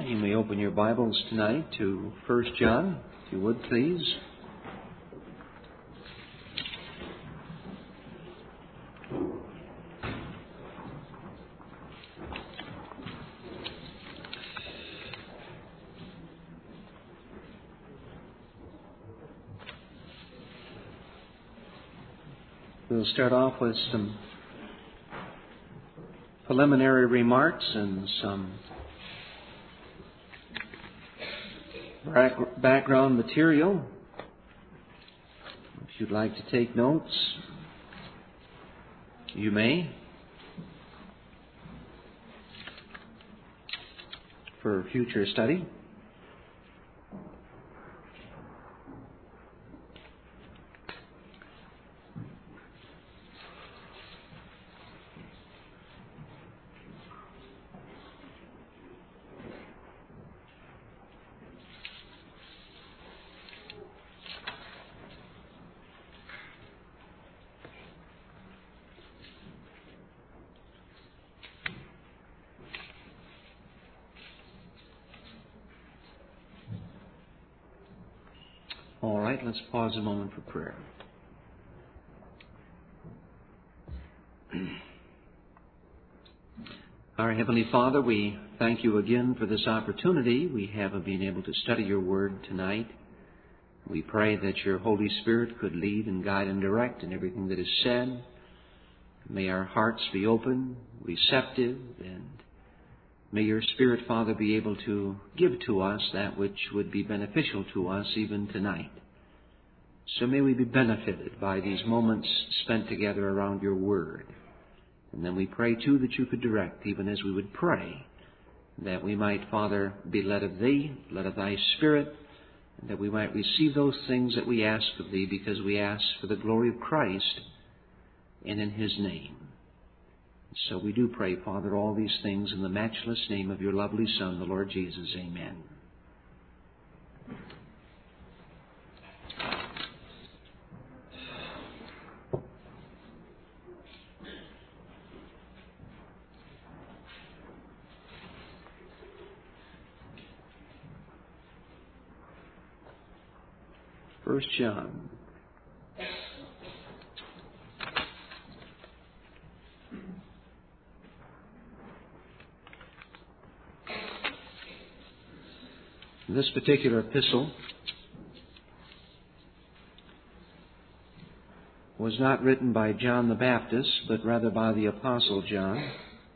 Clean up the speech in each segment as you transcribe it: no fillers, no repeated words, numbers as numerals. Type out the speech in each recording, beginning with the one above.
You may open your Bibles tonight to 1 John, if you would, please. We'll start off with some preliminary remarks and some background material. If you'd like to take notes, you may. For future study. All right, let's pause a moment for prayer. Our Heavenly Father, we thank you again for this opportunity we have of being able to study your Word tonight. We pray that your Holy Spirit could lead and guide and direct in everything that is said. May our hearts be open, receptive, and may your Spirit, Father, be able to give to us that which would be beneficial to us even tonight. So may we be benefited by these moments spent together around your Word. And then we pray, too, that you could direct, even as we would pray, that we might, Father, be led of Thee, led of Thy Spirit, and that we might receive those things that we ask of Thee, because we ask for the glory of Christ and in His name. So we do pray, Father, all these things in the matchless name of your lovely Son, the Lord Jesus. Amen. First John. This particular epistle was not written by John the Baptist, but rather by the Apostle John,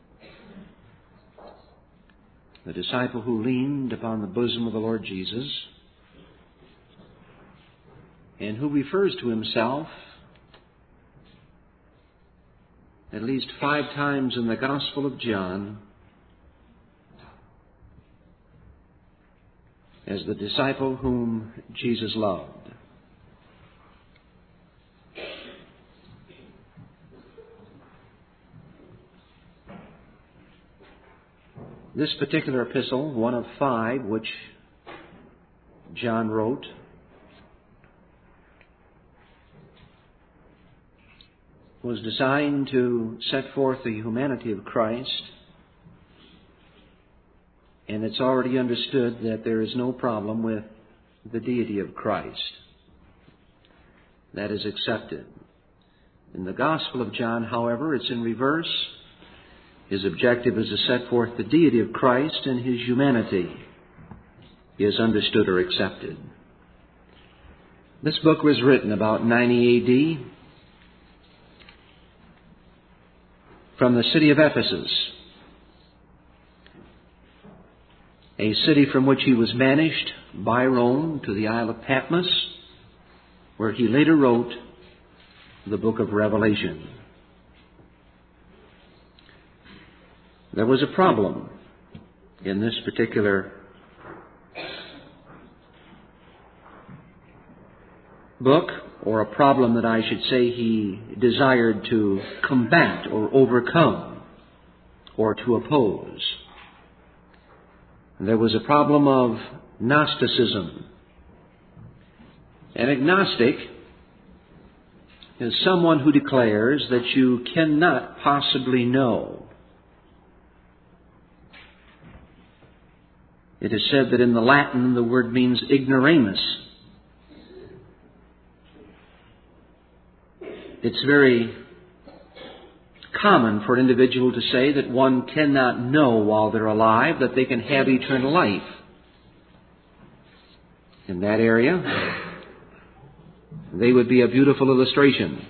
the disciple who leaned upon the bosom of the Lord Jesus, and who refers to himself at least 5 times in the Gospel of John as the disciple whom Jesus loved. This particular epistle, one of 5 which John wrote, was designed to set forth the humanity of Christ, and it's already understood that there is no problem with the deity of Christ. That is accepted. In the Gospel of John, however, it's in reverse. His objective is to set forth the deity of Christ, and His humanity is understood or accepted. This book was written about 90 A.D., from the city of Ephesus, a city from which he was banished by Rome to the Isle of Patmos, where he later wrote the book of Revelation. There was a problem in this particular book, or a problem that I should say he desired to combat or overcome or to oppose. There was a problem of Gnosticism. An agnostic is someone who declares that you cannot possibly know. It is said that in the Latin the word means ignoramus. It's very common for an individual to say that one cannot know while they're alive that they can have eternal life. In that area, they would be a beautiful illustration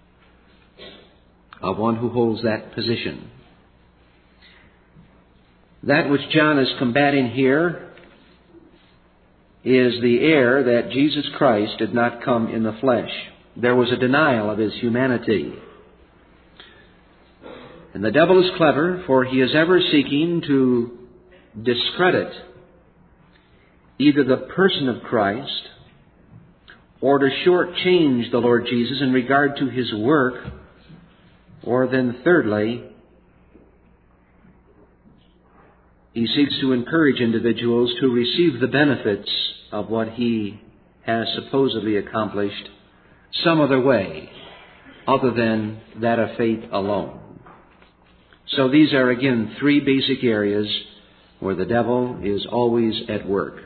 of one who holds that position. That which John is combating here is the error that Jesus Christ did not come in the flesh. There was a denial of His humanity. And the devil is clever, for he is ever seeking to discredit either the person of Christ or to shortchange the Lord Jesus in regard to His work, or then thirdly, he seeks to encourage individuals to receive the benefits of what He has supposedly accomplished some other way other than that of faith alone. So these are again three basic areas where the devil is always at work.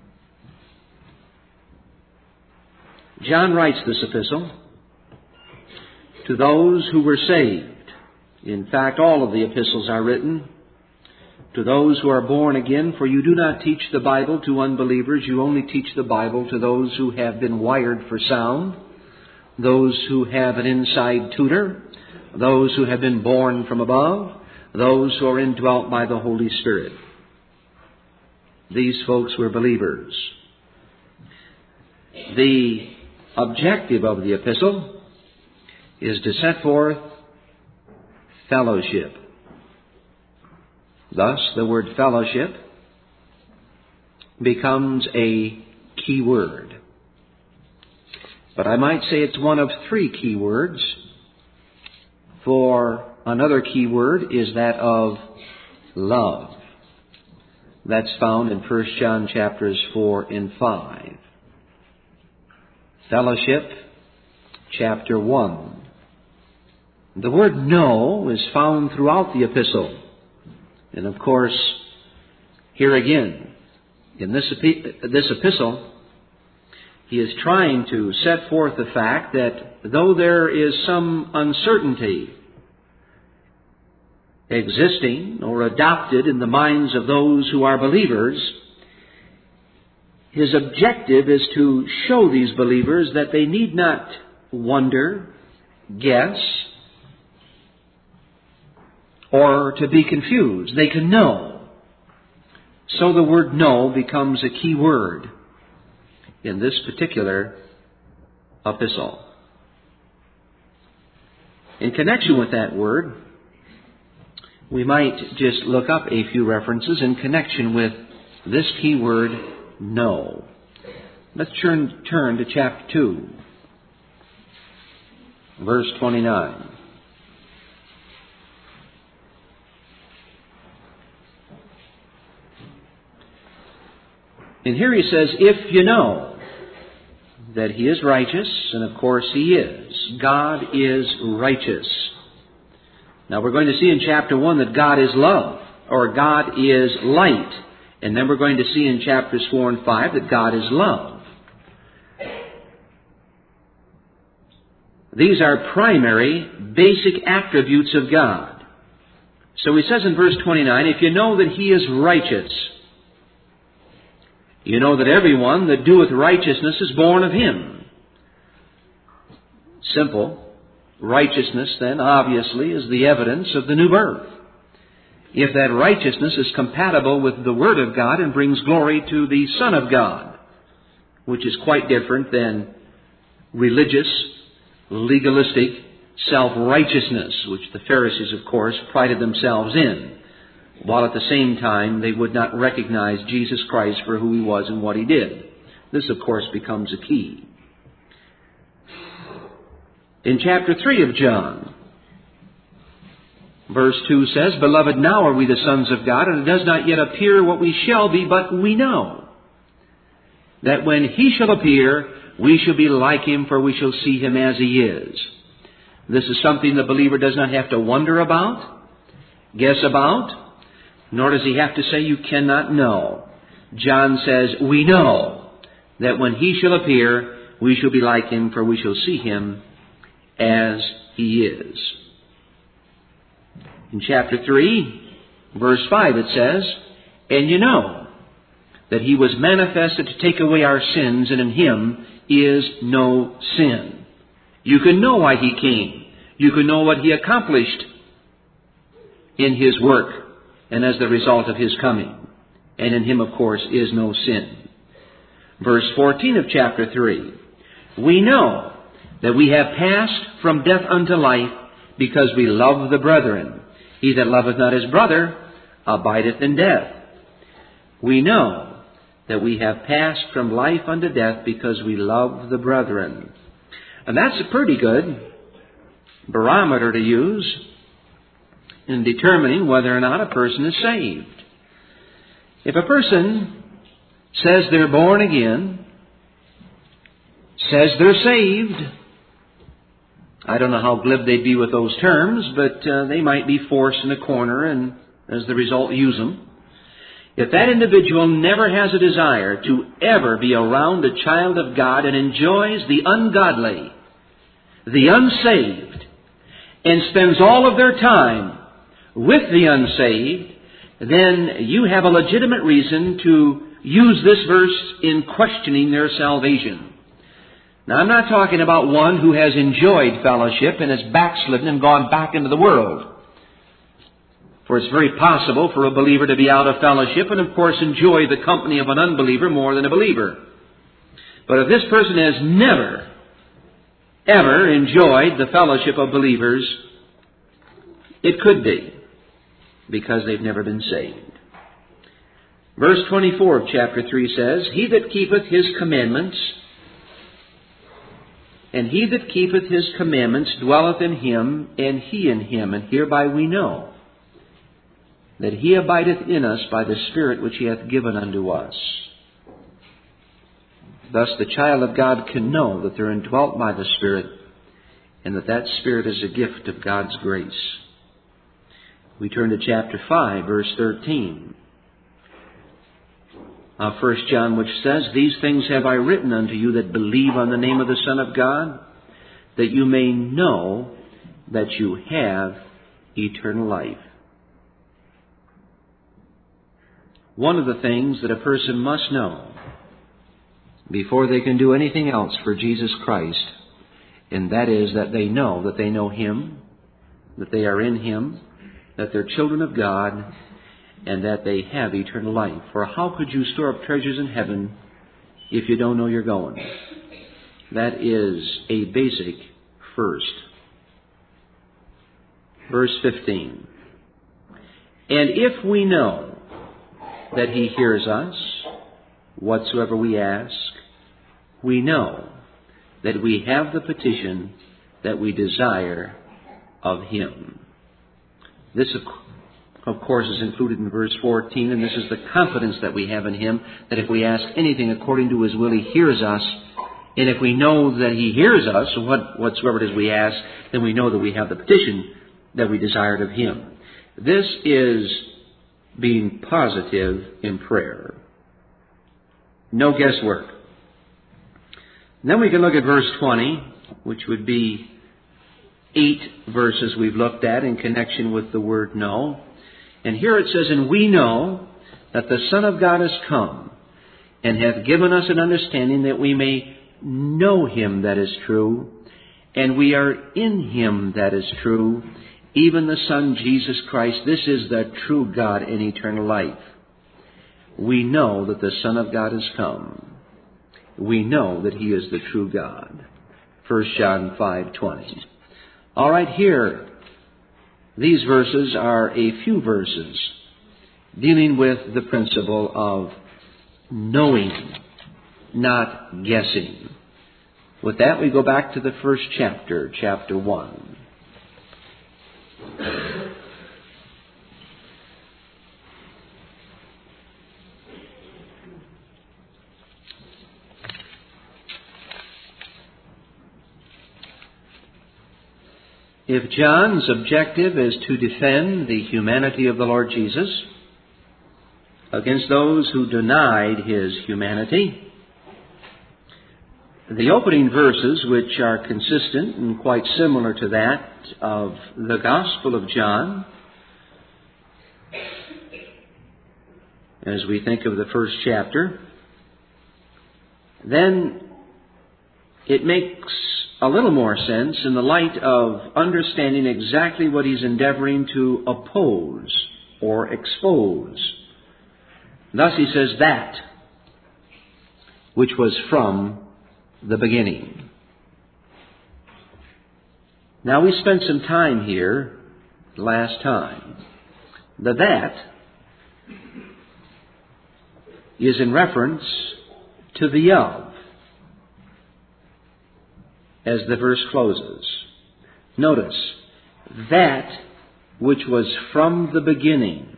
John writes this epistle to those who were saved. In fact, all of the epistles are written to those who are born again, for you do not teach the Bible to unbelievers. You only teach the Bible to those who have been wired for sound, those who have an inside tutor, those who have been born from above, those who are indwelt by the Holy Spirit. These folks were believers. The objective of the epistle is to set forth fellowship. Thus, the word fellowship becomes a key word. But I might say it's one of three key words, for another key word is that of love. That's found in 1 John chapters 4 and 5. Fellowship, chapter 1. The word know is found throughout the epistle. And of course, here again, in this epistle, he is trying to set forth the fact that though there is some uncertainty existing or adopted in the minds of those who are believers, his objective is to show these believers that they need not wonder, guess, or to be confused. They can know. So the word know becomes a key word in this particular epistle. In connection with that word, we might just look up a few references in connection with this key word, know. Let's turn to chapter 2, verse 29. And here he says, if you know that He is righteous, and of course He is. God is righteous. Now we're going to see in chapter 1 that God is love, or God is light. And then we're going to see in chapters 4 and 5 that God is love. These are primary, basic attributes of God. So he says in verse 29, if you know that He is righteous, you know that everyone that doeth righteousness is born of Him. Simple. Righteousness, then, obviously, is the evidence of the new birth. If that righteousness is compatible with the Word of God and brings glory to the Son of God, which is quite different than religious, legalistic self-righteousness, which the Pharisees, of course, prided themselves in, while at the same time they would not recognize Jesus Christ for who He was and what He did. This, of course, becomes a key. In chapter 3 of John, verse 2 says, Beloved, now are we the sons of God, and it does not yet appear what we shall be, but we know that when He shall appear, we shall be like Him, for we shall see Him as He is. This is something the believer does not have to wonder about, guess about, nor does he have to say you cannot know. John says, we know that when He shall appear, we shall be like Him, for we shall see Him as He is. In chapter 3, verse 5, it says, and you know that He was manifested to take away our sins, and in Him is no sin. You can know why He came. You can know what He accomplished in His work and as the result of His coming. And in Him, of course, is no sin. Verse 14 of chapter 3. We know that we have passed from death unto life because we love the brethren. He that loveth not his brother abideth in death. We know that we have passed from life unto death because we love the brethren. And that's a pretty good barometer to use in determining whether or not a person is saved. If a person says they're born again, says they're saved, I don't know how glib they'd be with those terms, but they might be forced in a corner and as the result use them. If that individual never has a desire to ever be around a child of God and enjoys the ungodly, the unsaved, and spends all of their time with the unsaved, then you have a legitimate reason to use this verse in questioning their salvation. Now, I'm not talking about one who has enjoyed fellowship and has backslidden and gone back into the world. For it's very possible for a believer to be out of fellowship and, of course, enjoy the company of an unbeliever more than a believer. But if this person has never, ever enjoyed the fellowship of believers, it could be because they've never been saved. Verse 24 of chapter 3 says, He that keepeth His commandments, and he that keepeth His commandments dwelleth in Him, and He in him. And hereby we know that He abideth in us by the Spirit which He hath given unto us. Thus the child of God can know that they're indwelt by the Spirit, and that that Spirit is a gift of God's grace. We turn to chapter 5, verse 13. 1 John, which says, These things have I written unto you that believe on the name of the Son of God, that you may know that you have eternal life. One of the things that a person must know before they can do anything else for Jesus Christ, and that is that they know Him, that they are in Him, that they're children of God, and that they have eternal life. For how could you store up treasures in heaven if you don't know you're going? That is a basic first. Verse 15. And if we know that He hears us, whatsoever we ask, we know that we have the petition that we desire of Him. This, of course, is included in verse 14, and this is the confidence that we have in Him, that if we ask anything according to His will, He hears us. And if we know that He hears us, whatsoever it is we ask, then we know that we have the petition that we desired of Him. This is being positive in prayer. No guesswork. And then we can look at verse 20, which would be 8 verses we've looked at in connection with the word know. And here it says, And we know that the Son of God has come, and hath given us an understanding that we may know Him that is true, and we are in Him that is true, even the Son Jesus Christ. This is the true God in eternal life. We know that the Son of God has come. We know that He is the true God. 1 John 5:20. All right, here, these verses are a few verses dealing with the principle of knowing, not guessing. With that, we go back to the first chapter, chapter 1. If John's objective is to defend the humanity of the Lord Jesus, against those who denied His humanity. The opening verses, which are consistent and quite similar to that of the Gospel of John, as we think of the first chapter, then it makes a little more sense in the light of understanding exactly what he's endeavoring to oppose or expose. Thus he says, that which was from the beginning. Now we spent some time here last time. The that is in reference to the of, as the verse closes. Notice, that which was from the beginning.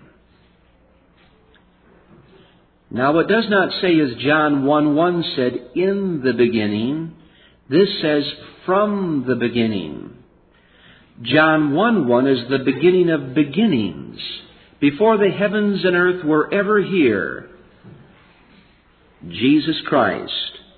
Now it does not say, as John 1:1 said, in the beginning. This says, from the beginning. John 1:1 is the beginning of beginnings. Before the heavens and earth were ever here, Jesus Christ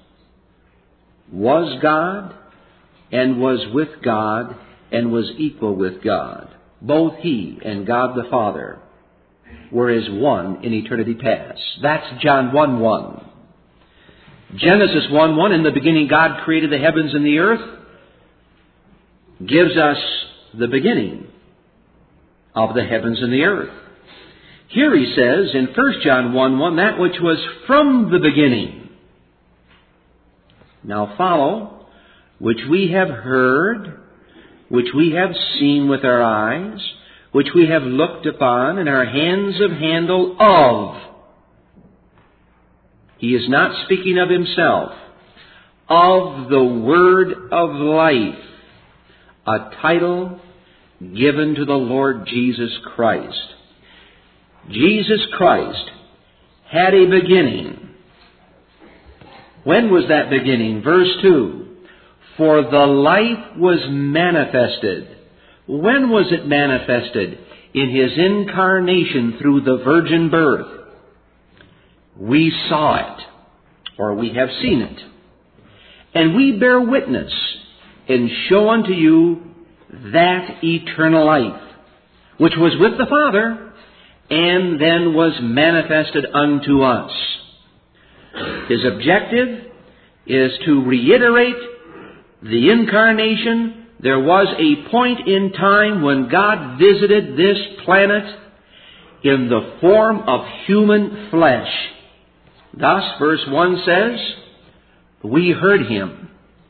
was God and was with God and was equal with God. Both He and God the Father were as one in eternity past. That's John 1:1. Genesis 1:1, in the beginning God created the heavens and the earth, gives us the beginning of the heavens and the earth. Here he says in 1 John 1:1, that which was from the beginning. Now follow, which we have heard, which we have seen with our eyes, which we have looked upon, and our hands have handled of. He is not speaking of himself. Of the Word of life, a title given to the Lord Jesus Christ. Jesus Christ had a beginning. When was that beginning? Verse 2. For the life was manifested. When was it manifested? In His incarnation through the virgin birth. We saw it, or we have seen it. And we bear witness and show unto you that eternal life, which was with the Father, and then was manifested unto us. His objective is to reiterate the incarnation. There was a point in time when God visited this planet in the form of human flesh. Thus, verse 1 says, we heard Him.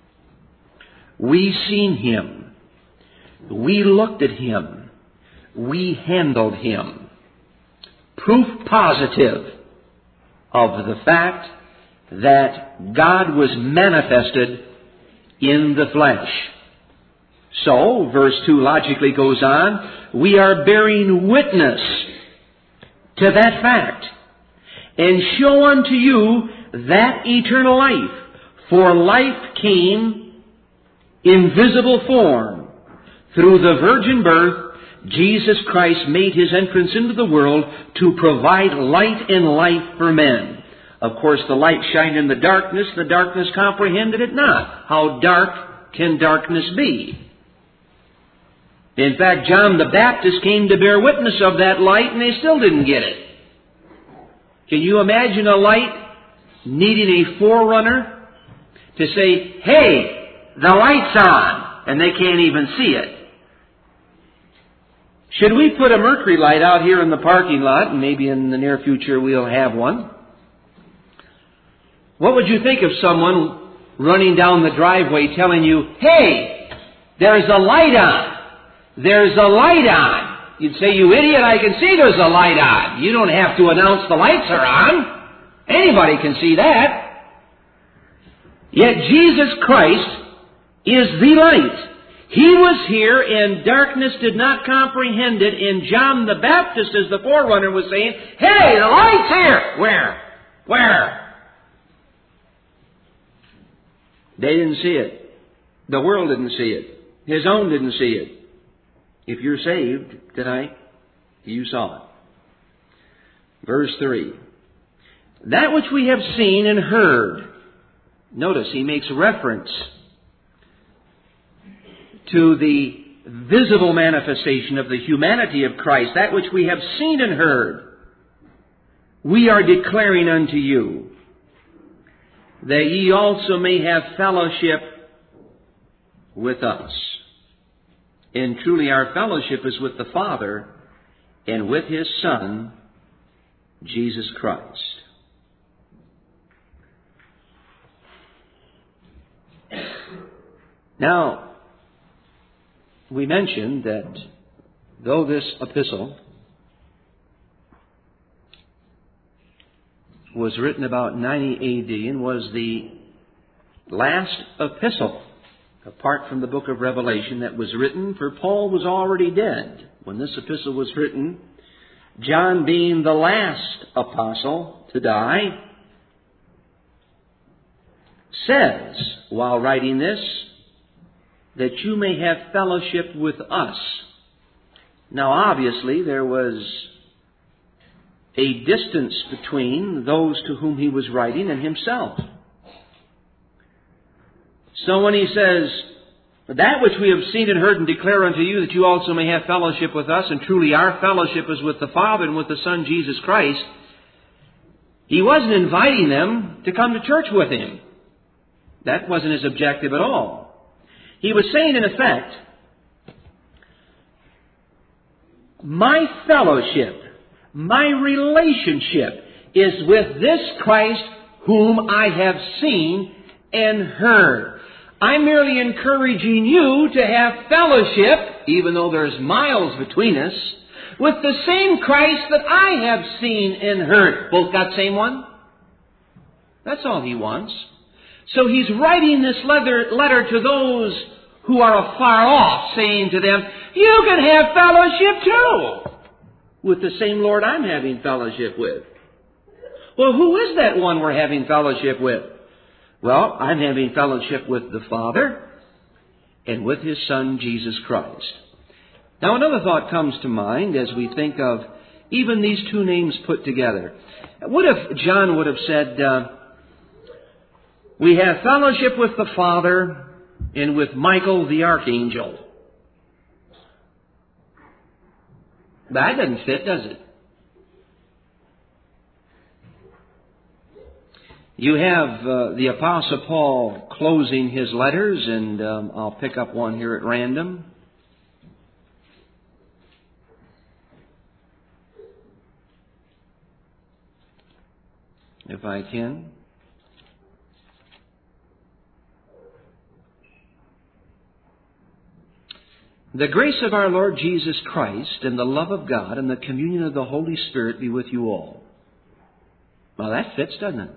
We seen Him. We looked at Him. We handled Him. Proof positive of the fact that God was manifested in the flesh. So, verse 2 logically goes on, we are bearing witness to that fact, and show unto you that eternal life. For life came in visible form. Through the virgin birth, Jesus Christ made His entrance into the world to provide light and life for men. Of course, the light shined in the darkness comprehended it not. How dark can darkness be? In fact, John the Baptist came to bear witness of that light, and they still didn't get it. Can you imagine a light needing a forerunner to say, hey, the light's on, and they can't even see it? Should we put a mercury light out here in the parking lot, and maybe in the near future we'll have one, what would you think of someone running down the driveway telling you, hey, there's a light on. There's a light on. You'd say, you idiot, I can see there's a light on. You don't have to announce the lights are on. Anybody can see that. Yet Jesus Christ is the light. He was here and darkness did not comprehend it, and John the Baptist, as the forerunner, was saying, hey, the light's here. Where? They didn't see it. The world didn't see it. His own didn't see it. If you're saved tonight, you saw it. Verse 3. That which we have seen and heard. Notice he makes reference to the visible manifestation of the humanity of Christ. That which we have seen and heard, we are declaring unto you, that ye also may have fellowship with us. And truly our fellowship is with the Father and with His Son, Jesus Christ. Now, we mentioned that though this epistle was written about 90 A.D. and was the last epistle, apart from the book of Revelation, that was written, for Paul was already dead when this epistle was written, John being the last apostle to die, says, while writing this, that you may have fellowship with us. Now, obviously, there was a distance between those to whom he was writing and himself. So when he says, that which we have seen and heard and declare unto you, that you also may have fellowship with us, and truly our fellowship is with the Father and with the Son, Jesus Christ, he wasn't inviting them to come to church with him. That wasn't his objective at all. He was saying, in effect, my fellowship, my relationship is with this Christ whom I have seen and heard. I'm merely encouraging you to have fellowship, even though there's miles between us, with the same Christ that I have seen and heard. Both got same one? That's all he wants. So he's writing this letter to those who are afar off, saying to them, you can have fellowship too with the same Lord I'm having fellowship with. Well, who is that one we're having fellowship with? Well, I'm having fellowship with the Father and with His Son, Jesus Christ. Now, another thought comes to mind as we think of even these two names put together. What if John would have said, we have fellowship with the Father and with Michael the Archangel? That doesn't fit, does it? You have the Apostle Paul closing his letters, and I'll pick up one here at random. If I can. The grace of our Lord Jesus Christ and the love of God and the communion of the Holy Spirit be with you all. Well, that fits, doesn't it?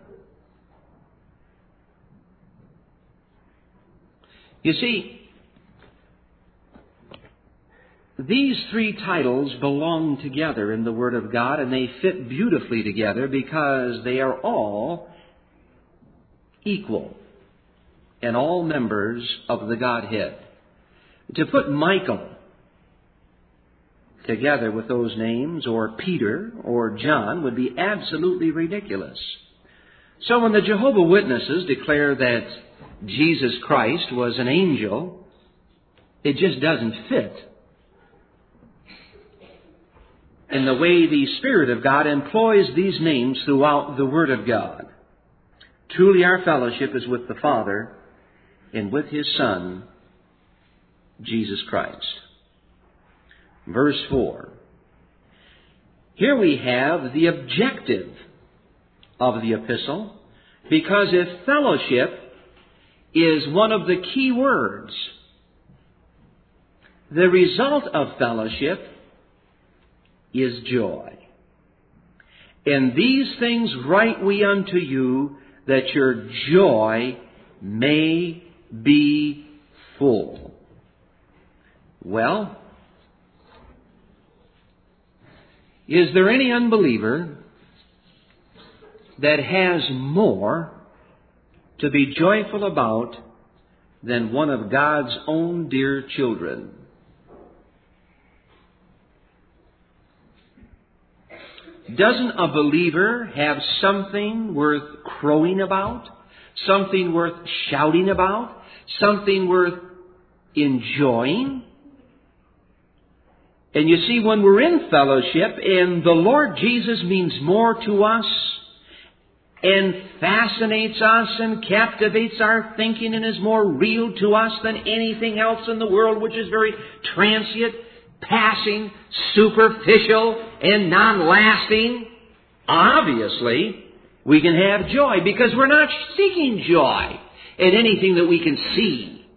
You see, these three titles belong together in the Word of God, and they fit beautifully together because they are all equal and all members of the Godhead. To put Michael together with those names, or Peter or John, would be absolutely ridiculous. So when the Jehovah's Witnesses declare that Jesus Christ was an angel, it just doesn't fit in the way the Spirit of God employs these names throughout the Word of God. Truly our fellowship is with the Father and with His Son, Jesus Christ. Verse 4. Here we have the objective of the epistle, because if fellowship is one of the key words, the result of fellowship is joy. And these things write we unto you, that your joy may be full. Well, is there any unbeliever that has more to be joyful about than one of God's own dear children? Doesn't a believer have something worth crowing about? Something worth shouting about? Something worth enjoying? And you see, when we're in fellowship and the Lord Jesus means more to us and fascinates us and captivates our thinking and is more real to us than anything else in the world, which is very transient, passing, superficial, and non-lasting, obviously we can have joy because we're not seeking joy in anything that we can see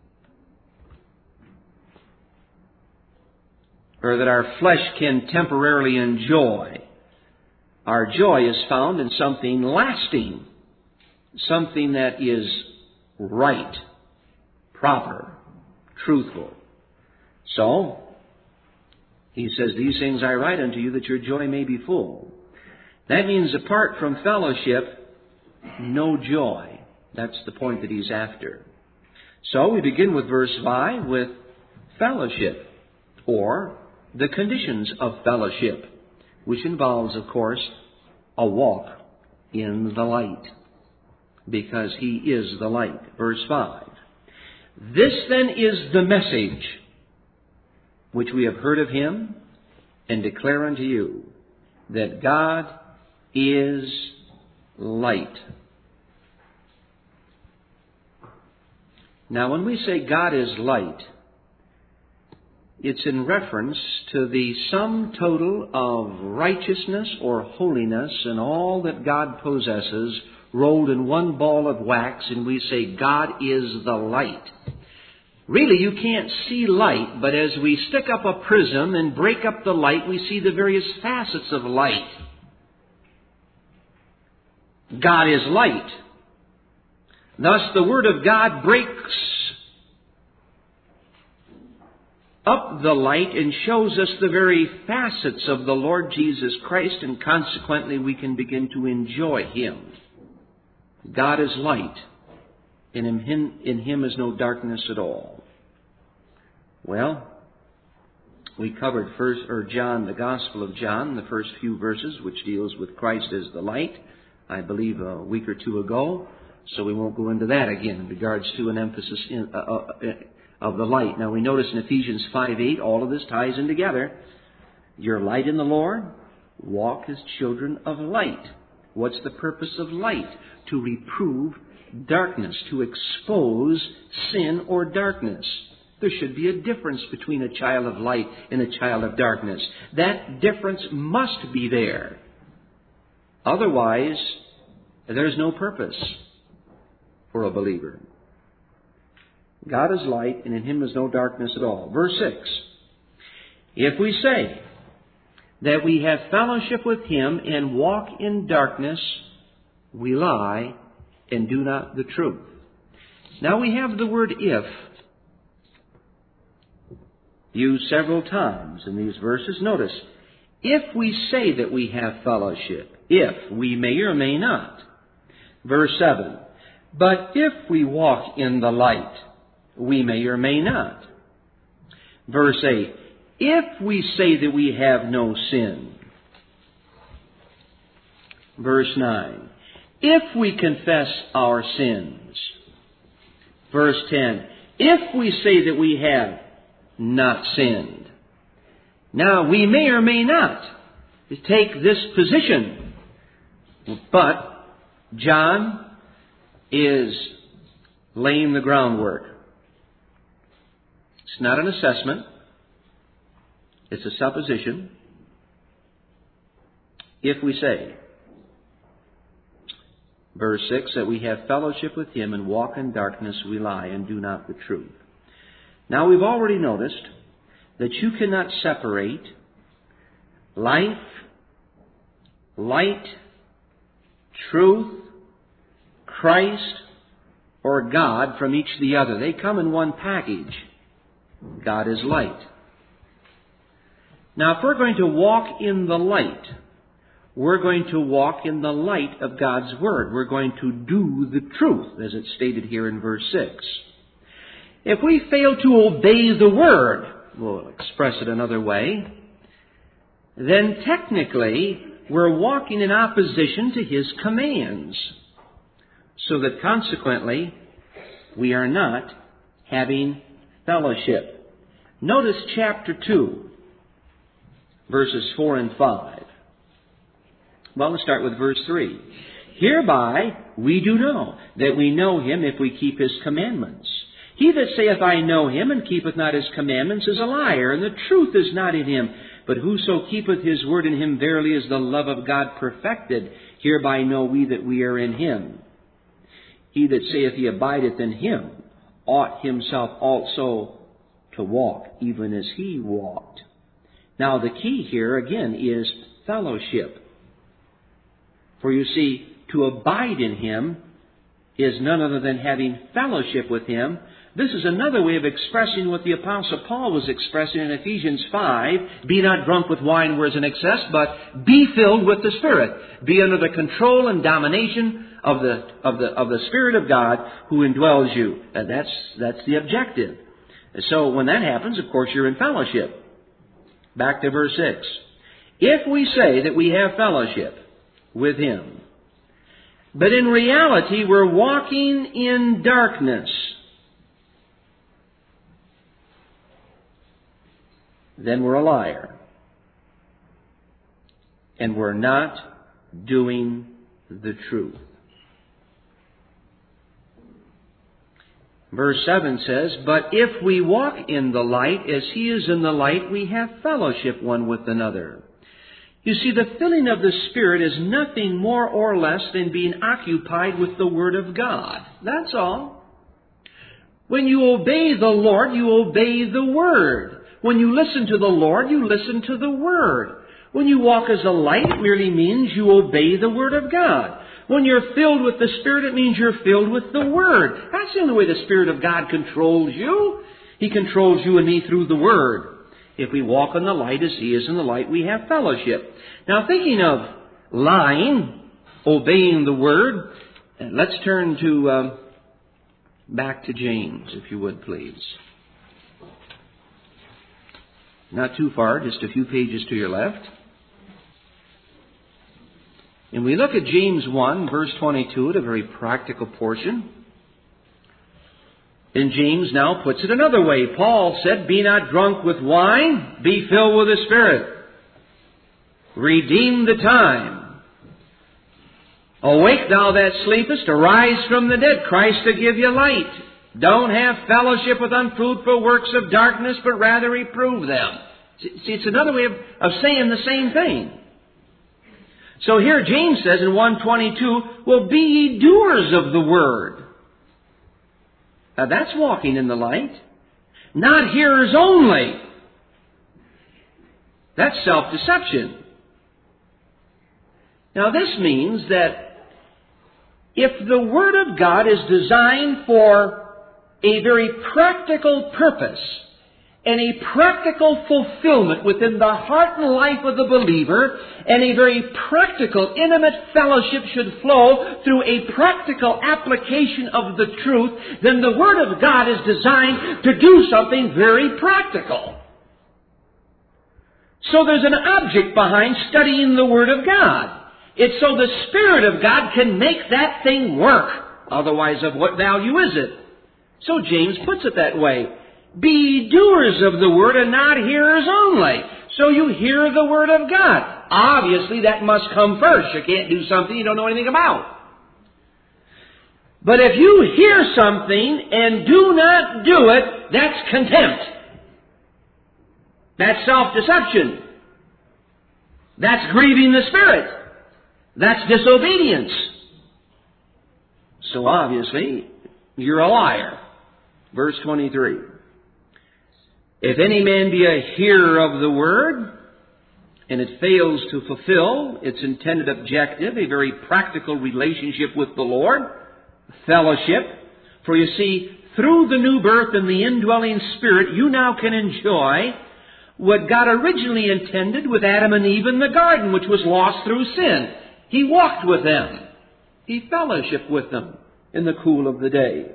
or that our flesh can temporarily enjoy. Our joy is found in something lasting, something that is right, proper, truthful. So, he says, these things I write unto you that your joy may be full. That means apart from fellowship, no joy. That's the point that he's after. So we begin with verse 5 with fellowship, or the conditions of fellowship, which involves, of course, a walk in the light, because he is the light. Verse 5. This then is the message which we have heard of him and declare unto you, that God is light. Now, when we say God is light, it's in reference to the sum total of righteousness or holiness and all that God possesses rolled in one ball of wax, and we say God is the light. Really, you can't see light, but as we stick up a prism and break up the light, we see the various facets of light. God is light. Thus, the Word of God breaks up the light and shows us the very facets of the Lord Jesus Christ, and consequently we can begin to enjoy Him. God is light, and in Him is no darkness at all. Well, we covered John, the Gospel of John, the first few verses, which deals with Christ as the light, I believe a week or two ago, so we won't go into that again in regards to an emphasis of the light. Now we notice in Ephesians 5:8, all of this ties in together. You're light in the Lord, walk as children of light. What's the purpose of light? To reprove darkness, to expose sin or darkness. There should be a difference between a child of light and a child of darkness. That difference must be there. Otherwise, there's no purpose for a believer. God is light, and in Him is no darkness at all. Verse 6. If we say that we have fellowship with Him and walk in darkness, we lie and do not the truth. Now we have the word if used several times in these verses. Notice, if we say that we have fellowship, if we may or may not. Verse 7. But if we walk in the light, we may or may not. Verse 8. If we say that we have no sin. Verse 9. If we confess our sins. Verse 10. If we say that we have not sinned. Now, we may or may not take this position, but John is laying the groundwork. It's not an assessment. It's a supposition. If we say, verse 6, that we have fellowship with Him and walk in darkness, we lie and do not the truth. Now, we've already noticed that you cannot separate life, light, truth, Christ, or God from each the other. They come in one package. God is light. Now, if we're going to walk in the light, we're going to walk in the light of God's Word. We're going to do the truth, as it's stated here in verse 6. If we fail to obey the Word, we'll express it another way, then technically we're walking in opposition to His commands. So that consequently, we are not having fellowship. Notice chapter 2, verses 4 and 5. Well, let's start with verse 3. Hereby we do know that we know Him if we keep His commandments. He that saith, I know Him, and keepeth not His commandments, is a liar, and the truth is not in him. But whoso keepeth His word, in him verily is the love of God perfected. Hereby know we that we are in Him. He that saith he abideth in Him ought himself also to walk, even as He walked. Now the key here, again, is fellowship. For you see, to abide in Him is none other than having fellowship with Him. This is another way of expressing what the Apostle Paul was expressing in Ephesians 5. Be not drunk with wine where is an excess, but be filled with the Spirit. Be under the control and domination of the Spirit of God who indwells you. And that's the objective. So when that happens, of course, you're in fellowship. Back to verse 6. If we say that we have fellowship with Him, but in reality we're walking in darkness, then we're a liar. And we're not doing the truth. Verse 7 says, But if we walk in the light as He is in the light, we have fellowship one with another. You see, the filling of the Spirit is nothing more or less than being occupied with the Word of God. That's all. When you obey the Lord, you obey the Word. When you listen to the Lord, you listen to the Word. When you walk as a light, it merely means you obey the Word of God. When you're filled with the Spirit, it means you're filled with the Word. That's the only way the Spirit of God controls you. He controls you and me through the Word. If we walk in the light as He is in the light, we have fellowship. Now, thinking of lying, obeying the Word, let's turn to back to James, if you would, please. Not too far, just a few pages to your left. And we look at James 1, verse 22, at a very practical portion. And James now puts it another way. Paul said, Be not drunk with wine, be filled with the Spirit. Redeem the time. Awake thou that sleepest, arise from the dead, Christ to give you light. Don't have fellowship with unfruitful works of darkness, but rather reprove them. See, it's another way of saying the same thing. So here James says in 1:22, well, be ye doers of the word. Now that's walking in the light. Not hearers only. That's self-deception. Now this means that if the Word of God is designed for a very practical purpose and a practical fulfillment within the heart and life of the believer, and a very practical, intimate fellowship should flow through a practical application of the truth, then the Word of God is designed to do something very practical. So there's an object behind studying the Word of God. It's so the Spirit of God can make that thing work. Otherwise, of what value is it? So James puts it that way. Be doers of the Word and not hearers only. So you hear the Word of God. Obviously, that must come first. You can't do something you don't know anything about. But if you hear something and do not do it, that's contempt. That's self-deception. That's grieving the Spirit. That's disobedience. So obviously, you're a liar. Verse 23. If any man be a hearer of the word, and it fails to fulfill its intended objective, a very practical relationship with the Lord, fellowship, for you see, through the new birth and the indwelling Spirit, you now can enjoy what God originally intended with Adam and Eve in the garden, which was lost through sin. He walked with them. He fellowshiped with them in the cool of the day.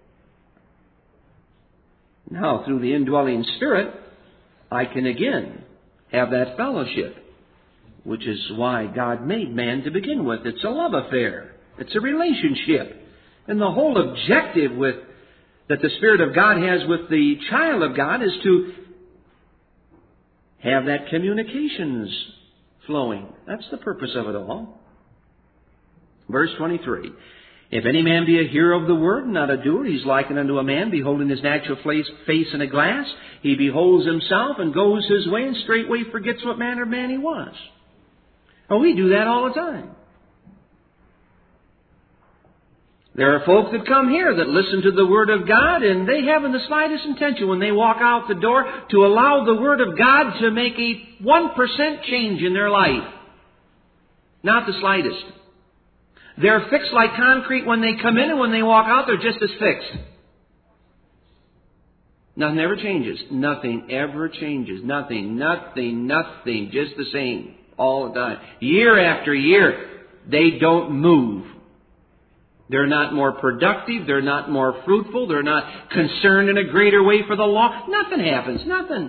Now, through the indwelling Spirit, I can again have that fellowship. which is why God made man to begin with. It's a love affair. It's a relationship. And the whole objective that the Spirit of God has with the child of God is to have that communications flowing. That's the purpose of it all. Verse 23. If any man be a hearer of the word and not a doer, he's likened unto a man beholding his natural face in a glass. He beholds himself and goes his way and straightway forgets what manner of man he was. Oh, we do that all the time. There are folk that come here that listen to the Word of God, and they haven't the slightest intention when they walk out the door to allow the Word of God to make a 1% change in their life. Not the slightest. They're fixed like concrete when they come in, and when they walk out, they're just as fixed. Nothing ever changes. Nothing ever changes. Nothing. Just the same all the time. Year after year, they don't move. They're not more productive. They're not more fruitful. They're not concerned in a greater way for the law. Nothing happens. Nothing.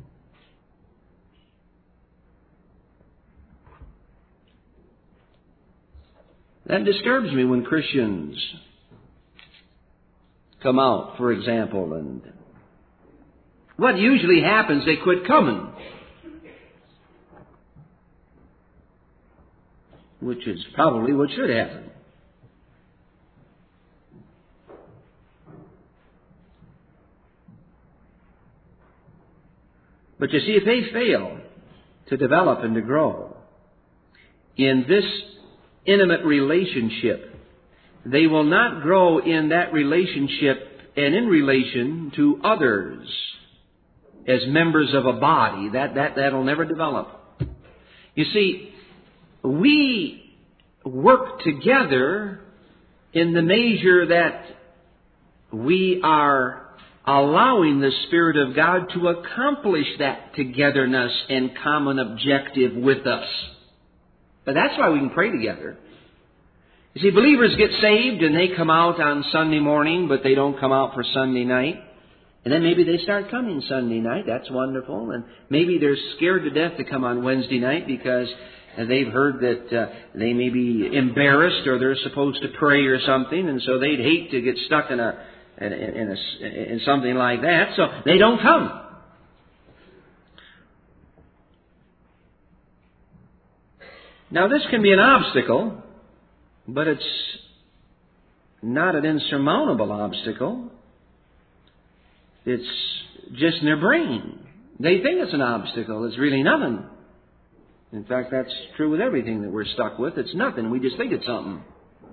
That disturbs me when Christians come out, for example, and what usually happens, they quit coming. Which is probably what should happen. But you see, if they fail to develop and to grow in this intimate relationship, they will not grow in that relationship and in relation to others as members of a body. That'll never develop. You see, we work together in the measure that we are allowing the Spirit of God to accomplish that togetherness and common objective with us. But that's why we can pray together. You see, believers get saved and they come out on Sunday morning, but they don't come out for Sunday night. And then maybe they start coming Sunday night. That's wonderful. And maybe they're scared to death to come on Wednesday night because they've heard that they may be embarrassed or they're supposed to pray or something, and so they'd hate to get stuck in something like that, so they don't come. Now, this can be an obstacle, but it's not an insurmountable obstacle. It's just in their brain. They think it's an obstacle. It's really nothing. In fact, that's true with everything that we're stuck with. It's nothing. We just think it's something.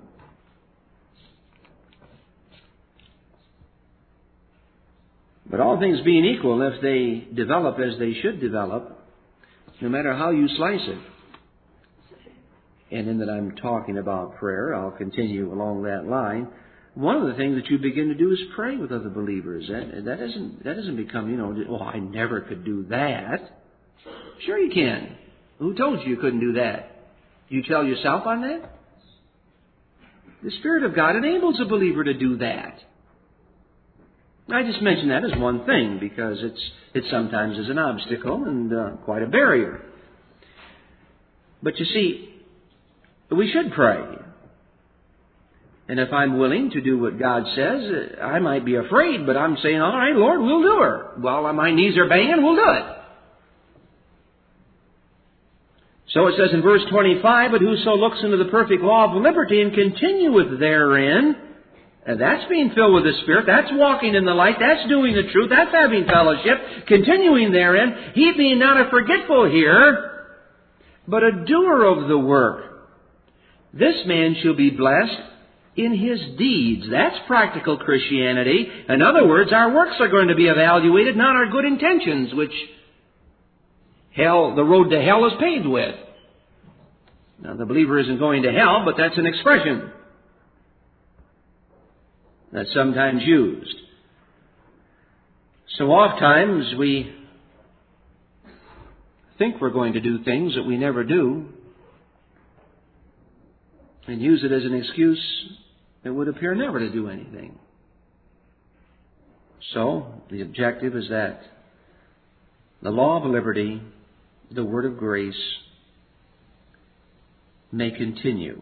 But all things being equal, if they develop as they should develop, no matter how you slice it, and in that I'm talking about prayer, I'll continue along that line. One of the things that you begin to do is pray with other believers. That doesn't become, I never could do that. Sure you can. Who told you couldn't do that? Do you tell yourself on that? The Spirit of God enables a believer to do that. I just mention that as one thing because it sometimes is an obstacle and quite a barrier. But you see, we should pray. And if I'm willing to do what God says, I might be afraid, but I'm saying, all right, Lord, we'll do it. While my knees are banging, we'll do it. So it says in verse 25, but whoso looks into the perfect law of liberty and continueth therein, and that's being filled with the Spirit, that's walking in the light, that's doing the truth, that's having fellowship, continuing therein, he being not a forgetful hearer, but a doer of the work. This man shall be blessed in his deeds. That's practical Christianity. In other words, our works are going to be evaluated, not our good intentions, which the road to hell is paved with. Now, the believer isn't going to hell, but that's an expression that's sometimes used. So oftentimes we think we're going to do things that we never do and use it as an excuse that would appear never to do anything. So, the objective is that the law of liberty, the word of grace, may continue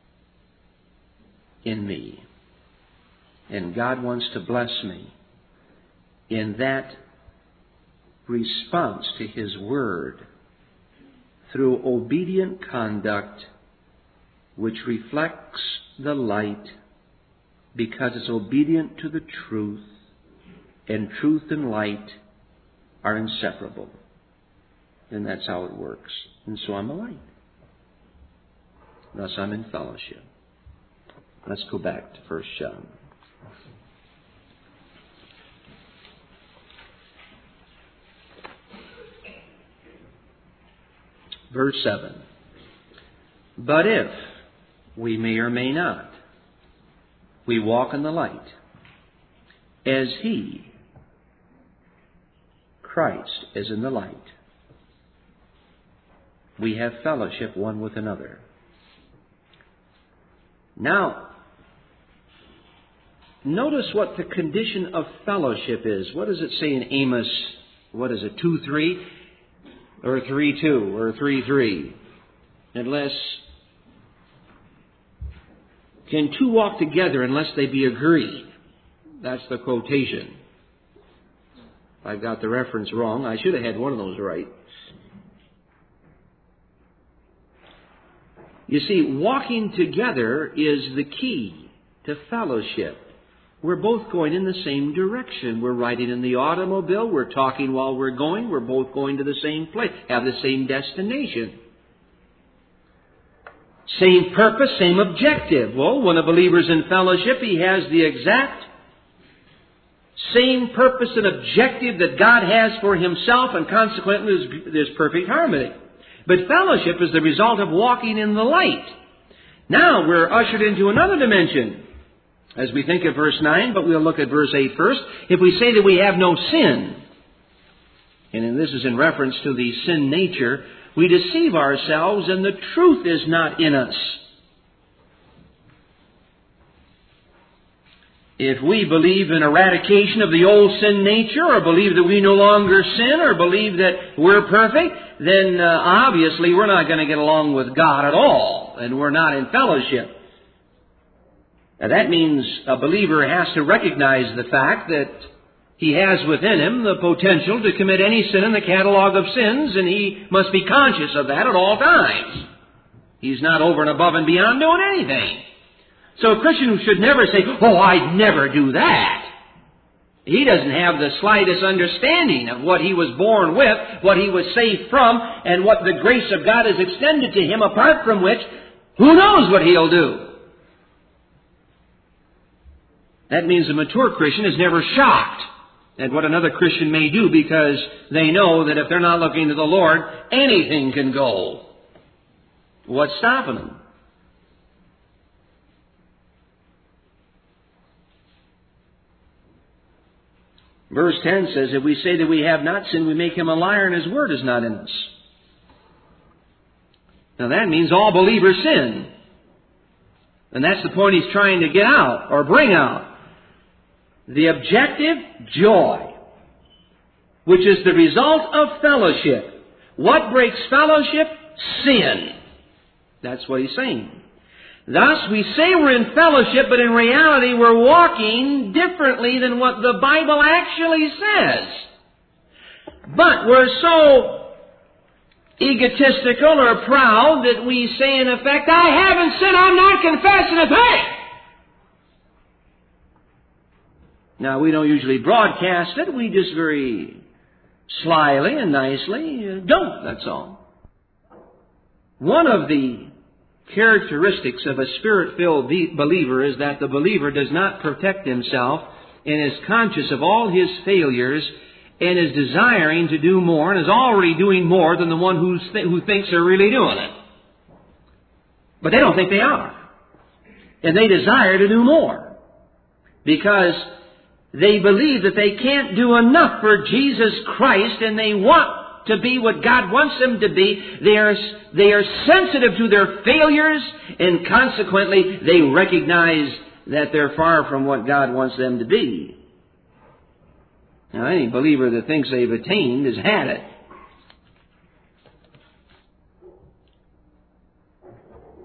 in me. And God wants to bless me in that response to His Word through obedient conduct which reflects the light because it's obedient to the truth, and truth and light are inseparable. And that's how it works. And so I'm a light. Thus I'm in fellowship. Let's go back to 1 John. Verse 7. But if we may or may not, we walk in the light, as He, Christ, is in the light, we have fellowship one with another. Now, notice what the condition of fellowship is. What does it say in Amos, 2:3? Or 3:2 or 3:3? Unless, can two walk together unless they be agreed? That's the quotation. If I've got the reference wrong, I should have had one of those right. You see, walking together is the key to fellowship. We're both going in the same direction. We're riding in the automobile. We're talking while we're going. We're both going to the same place, have the same destination. Same purpose, same objective. Well, when a believer's in fellowship, he has the exact same purpose and objective that God has for himself, and consequently there's perfect harmony. But fellowship is the result of walking in the light. Now we're ushered into another dimension as we think of verse 9, but we'll look at verse 8 first. If we say that we have no sin, and this is in reference to the sin nature, we deceive ourselves and the truth is not in us. If we believe in eradication of the old sin nature, or believe that we no longer sin, or believe that we're perfect, then obviously we're not going to get along with God at all, and we're not in fellowship. Now that means a believer has to recognize the fact that he has within him the potential to commit any sin in the catalog of sins, and he must be conscious of that at all times. He's not over and above and beyond doing anything. So a Christian should never say, "Oh, I'd never do that." He doesn't have the slightest understanding of what he was born with, what he was saved from, and what the grace of God has extended to him, apart from which, who knows what he'll do. That means a mature Christian is never shocked at what another Christian may do, because they know that if they're not looking to the Lord, anything can go. What's stopping them? Verse 10 says, if we say that we have not sinned, we make him a liar, and his word is not in us. Now that means all believers sin. And that's the point he's trying to get out, or bring out. The objective, joy, which is the result of fellowship. What breaks fellowship? Sin. That's what he's saying. Thus, we say we're in fellowship, but in reality we're walking differently than what the Bible actually says. But we're so egotistical or proud that we say, in effect, I haven't sinned, I'm not confessing a thing. Now, we don't usually broadcast it. We just very slyly and nicely don't, that's all. One of the characteristics of a Spirit-filled believer is that the believer does not protect himself and is conscious of all his failures and is desiring to do more and is already doing more than the one who thinks they're really doing it. But they don't think they are. And they desire to do more because they believe that they can't do enough for Jesus Christ, and they want to be what God wants them to be. They are sensitive to their failures, and consequently they recognize that they're far from what God wants them to be. Now, any believer that thinks they've attained has had it.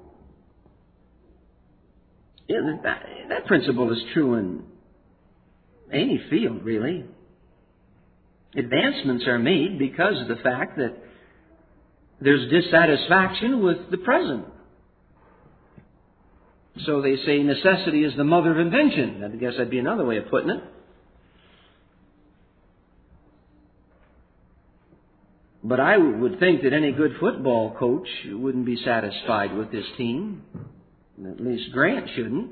That principle is true in any field, really. Advancements are made because of the fact that there's dissatisfaction with the present. So they say necessity is the mother of invention. I guess that'd be another way of putting it. But I would think that any good football coach wouldn't be satisfied with this team. At least Grant shouldn't.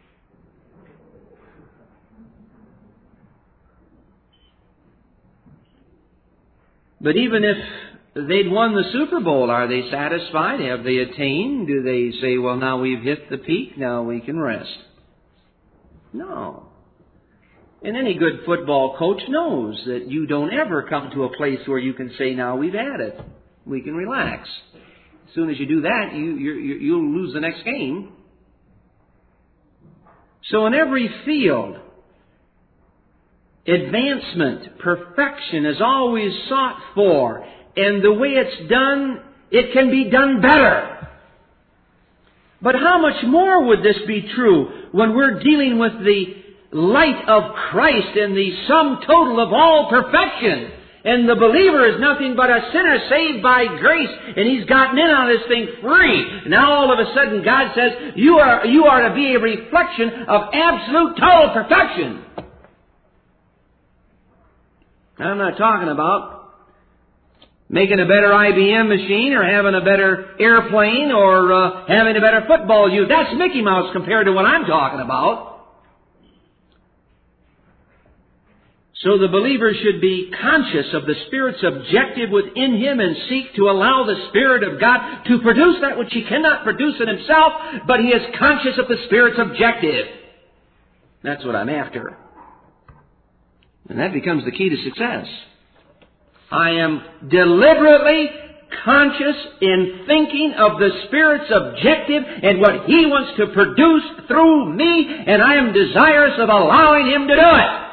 But even if they'd won the Super Bowl, are they satisfied? Have they attained? Do they say, well, now we've hit the peak, now we can rest? No. And any good football coach knows that you don't ever come to a place where you can say, now we've had it. We can relax. As soon as you do that, you'll lose the next game. So in every field, advancement, perfection is always sought for. And the way it's done, it can be done better. But how much more would this be true when we're dealing with the light of Christ and the sum total of all perfection? And the believer is nothing but a sinner saved by grace, and he's gotten in on this thing free. Now all of a sudden God says, you are to be a reflection of absolute total perfection. I'm not talking about making a better IBM machine or having a better airplane or having a better football youth. That's Mickey Mouse compared to what I'm talking about. So the believer should be conscious of the Spirit's objective within him and seek to allow the Spirit of God to produce that which he cannot produce in himself, but he is conscious of the Spirit's objective. That's what I'm after. And that becomes the key to success. I am deliberately conscious in thinking of the Spirit's objective and what He wants to produce through me, and I am desirous of allowing Him to do it.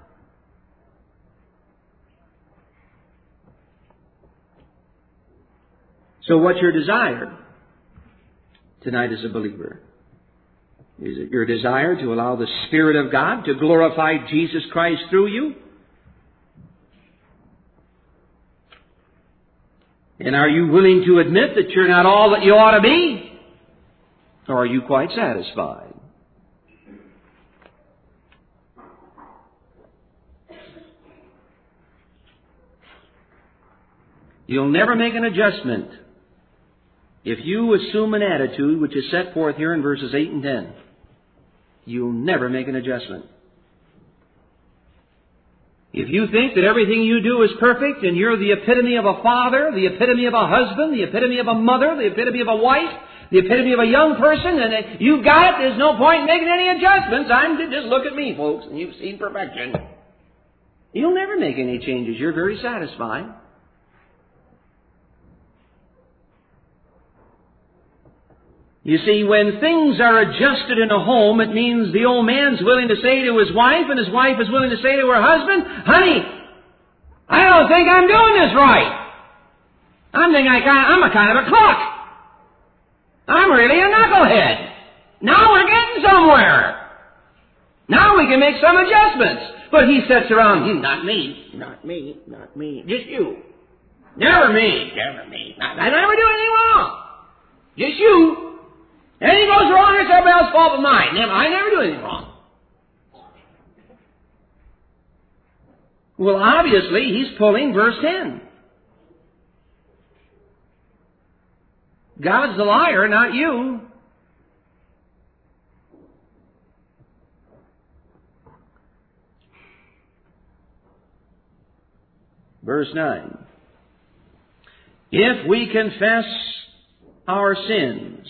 So what's your desire tonight as a believer? Is it your desire to allow the Spirit of God to glorify Jesus Christ through you? And are you willing to admit that you're not all that you ought to be? Or are you quite satisfied? You'll never make an adjustment if you assume an attitude which is set forth here in verses 8 and 10. You'll never make an adjustment. If you think that everything you do is perfect and you're the epitome of a father, the epitome of a husband, the epitome of a mother, the epitome of a wife, the epitome of a young person, and you've got it, there's no point in making any adjustments. Just look at me, folks, and you've seen perfection. You'll never make any changes. You're very satisfied. You see, when things are adjusted in a home, it means the old man's willing to say to his wife, and his wife is willing to say to her husband, honey, I don't think I'm doing this right. I'm a kind of a crook. I'm really a knucklehead. Now we're getting somewhere. Now we can make some adjustments. But he sits around, not me, not me, not me, just you. Never me, never me. I never do anything wrong. Just you. Anything goes wrong, it's everybody else's fault but mine. I never do anything wrong. Well, obviously, he's pulling verse 10. God's the liar, not you. Verse 9. If we confess our sins,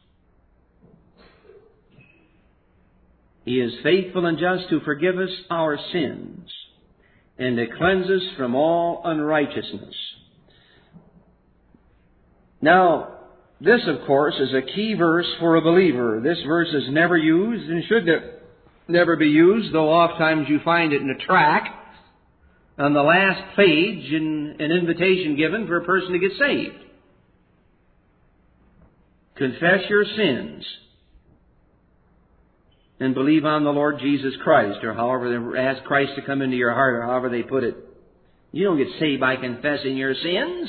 He is faithful and just to forgive us our sins and to cleanse us from all unrighteousness. Now, this, of course, is a key verse for a believer. This verse is never used and should never be used, though oftentimes you find it in a tract on the last page in an invitation given for a person to get saved. Confess your sins. and believe on the Lord Jesus Christ, or however they ask Christ to come into your heart, or however they put it. You don't get saved by confessing your sins.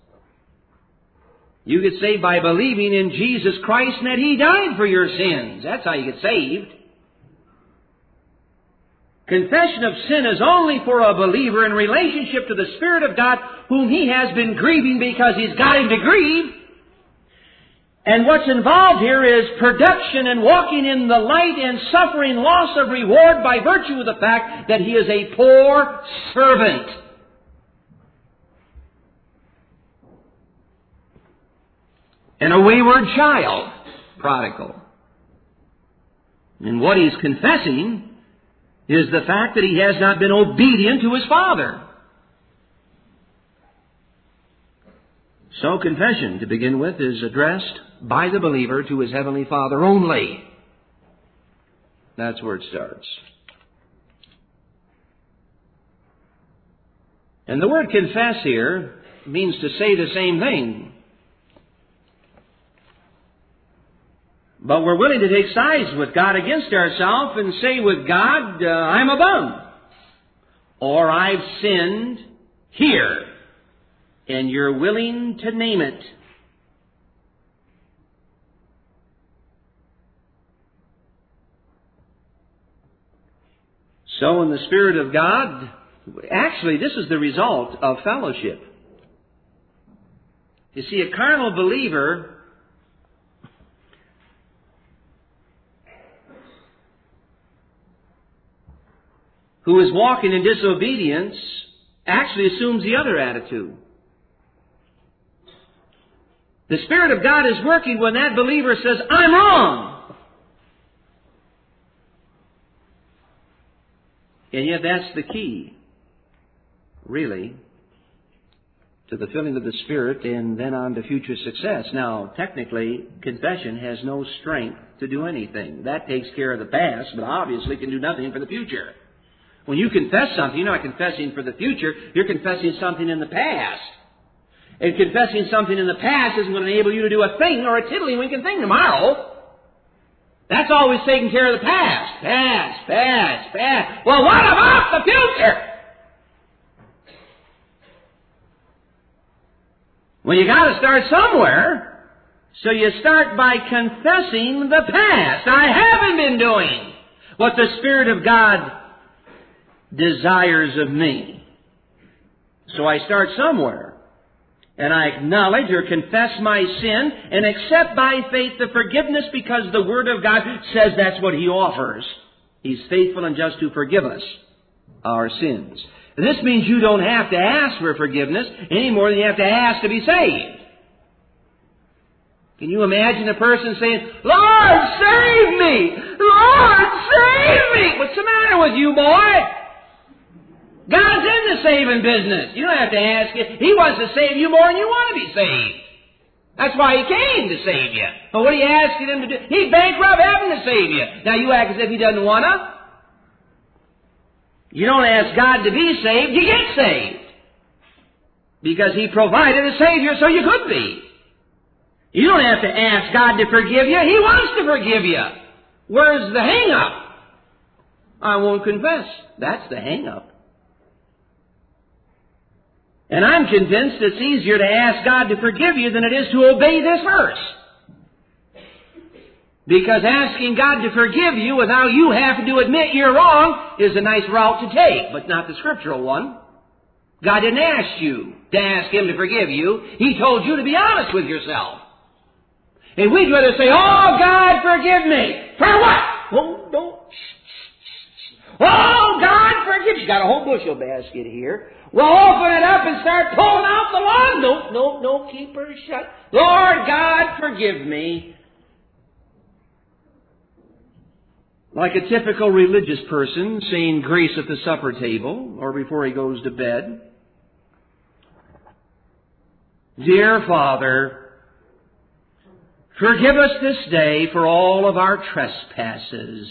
You get saved by believing in Jesus Christ and that He died for your sins. That's how you get saved. Confession of sin is only for a believer in relationship to the Spirit of God, whom he has been grieving because He's got him to grieve. And what's involved here is production and walking in the light and suffering loss of reward by virtue of the fact that he is a poor servant. And a wayward child, prodigal. And what he's confessing is the fact that he has not been obedient to his father. So confession, to begin with, is addressed by the believer to his heavenly Father only. That's where it starts. And the word confess here means to say the same thing. But we're willing to take sides with God against ourselves and say with God, I'm a bum. Or I've sinned here. And you're willing to name it. So in the Spirit of God, actually this is the result of fellowship. You see, a carnal believer who is walking in disobedience actually assumes the other attitude. The Spirit of God is working when that believer says, I'm wrong. And yet that's the key, really, to the filling of the Spirit and then on to future success. Now, technically, confession has no strength to do anything. That takes care of the past, but obviously can do nothing for the future. When you confess something, you're not confessing for the future, you're confessing something in the past. And confessing something in the past isn't going to enable you to do a thing or a tiddlywinking thing tomorrow. That's always taking care of the past. Past. Well, what about the future? Well, you got to start somewhere. So you start by confessing the past. I haven't been doing what the Spirit of God desires of me. So I start somewhere. And I acknowledge or confess my sin and accept by faith the forgiveness because the Word of God says that's what He offers. He's faithful and just to forgive us our sins. And this means you don't have to ask for forgiveness any more than you have to ask to be saved. Can you imagine a person saying, Lord, save me! Lord, save me! What's the matter with you, boy? God's in the saving business. You don't have to ask it. He wants to save you more than you want to be saved. That's why He came to save you. But what are you asking Him to do? He's bankrupt heaven to save you. Now you act as if He doesn't want to. You don't ask God to be saved, you get saved. Because He provided a Savior so you could be. You don't have to ask God to forgive you. He wants to forgive you. Where's the hang-up? I won't confess. That's the hang-up. And I'm convinced it's easier to ask God to forgive you than it is to obey this verse. Because asking God to forgive you without you having to admit you're wrong is a nice route to take, but not the scriptural one. God didn't ask you to ask Him to forgive you. He told you to be honest with yourself. And we'd rather say, oh, God, forgive me. For what? Oh, don't. Oh, God, forgive me. You got a whole bushel basket here. Well, open it up and start pulling out the log. No, keep her shut. Lord God, forgive me. Like a typical religious person saying grace at the supper table or before he goes to bed. Dear Father, forgive us this day for all of our trespasses.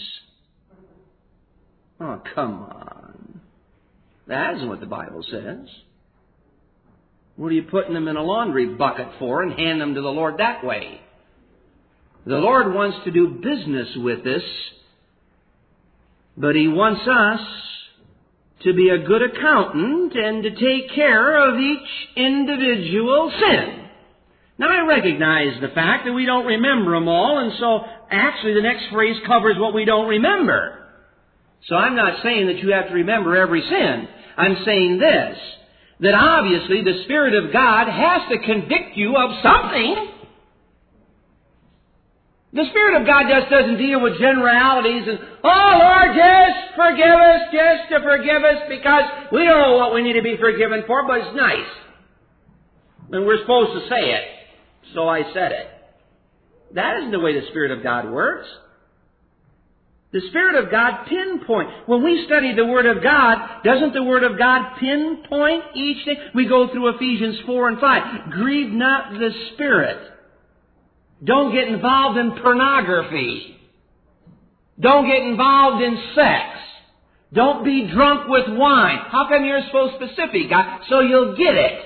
Oh, come on. That isn't what the Bible says. What are you putting them in a laundry bucket for and hand them to the Lord that way? The Lord wants to do business with us But He wants us to be a good accountant and to take care of each individual sin. Now, I recognize the fact that we don't remember them all, and so actually the next phrase covers what we don't remember. So I'm not saying that you have to remember every sin. I'm saying this, that obviously the Spirit of God has to convict you of something. The Spirit of God just doesn't deal with generalities and, oh Lord, just forgive us, just to forgive us, because we don't know what we need to be forgiven for, but it's nice. And we're supposed to say it. So I said it. That isn't the way the Spirit of God works. The Spirit of God pinpoints. When we study the Word of God, doesn't the Word of God pinpoint each thing? We go through Ephesians 4 and 5. Grieve not the Spirit. Don't get involved in pornography. Don't get involved in sex. Don't be drunk with wine. How come you're so specific? So you'll get it.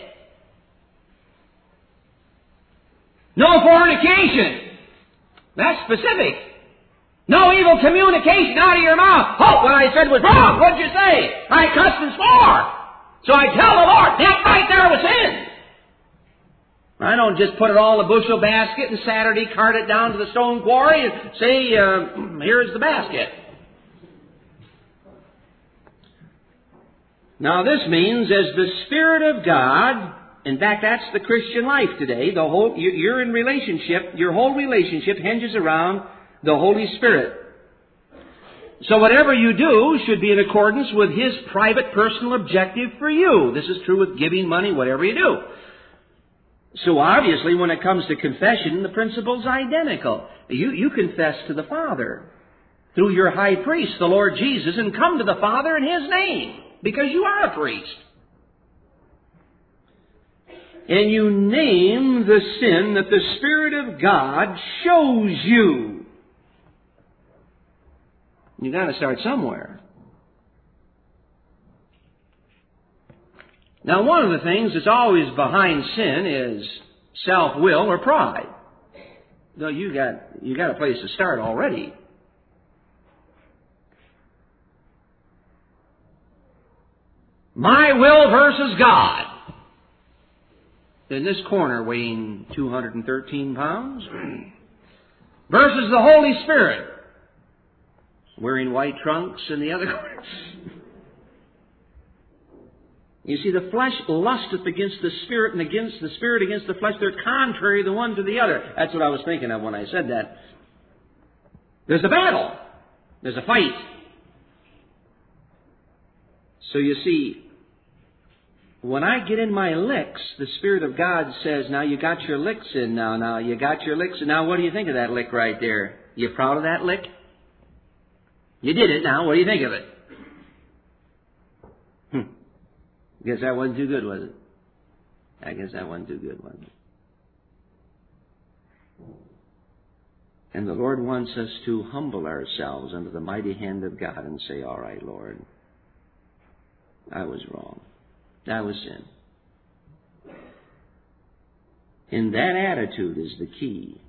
No fornication. That's specific. No evil communication out of your mouth. Oh, what I said was wrong. What'd you say? I cussed and swore. So I tell the Lord, that right there was sin. I don't just put it all in a bushel basket and Saturday cart it down to the stone quarry and say, here's the basket. Now this means as the Spirit of God, in fact that's the Christian life today, you're in relationship, your whole relationship hinges around the Holy Spirit. So whatever you do should be in accordance with His private personal objective for you. This is true with giving money, whatever you do. So obviously when it comes to confession, the principle's identical. You confess to the Father through your high priest, the Lord Jesus, and come to the Father in His name, because you are a priest. And you name the sin that the Spirit of God shows you. You've got to start somewhere. Now, one of the things that's always behind sin is self-will or pride. So you got a place to start already. My will versus God. In this corner weighing 213 pounds versus the Holy Spirit wearing white trunks in the other corner. You see, the flesh lusteth against the Spirit, and against the Spirit against the flesh. They're contrary the one to the other. That's what I was thinking of when I said that. There's a battle. There's a fight. So you see, when I get in my licks, the Spirit of God says, now you got your licks in now. Now you got your licks in. Now what do you think of that lick right there? You proud of that lick? You did it now. What do you think of it? Guess that wasn't too good, was it? I guess that wasn't too good, was it? And the Lord wants us to humble ourselves under the mighty hand of God and say, all right, Lord, I was wrong. That was sin. And that attitude is the key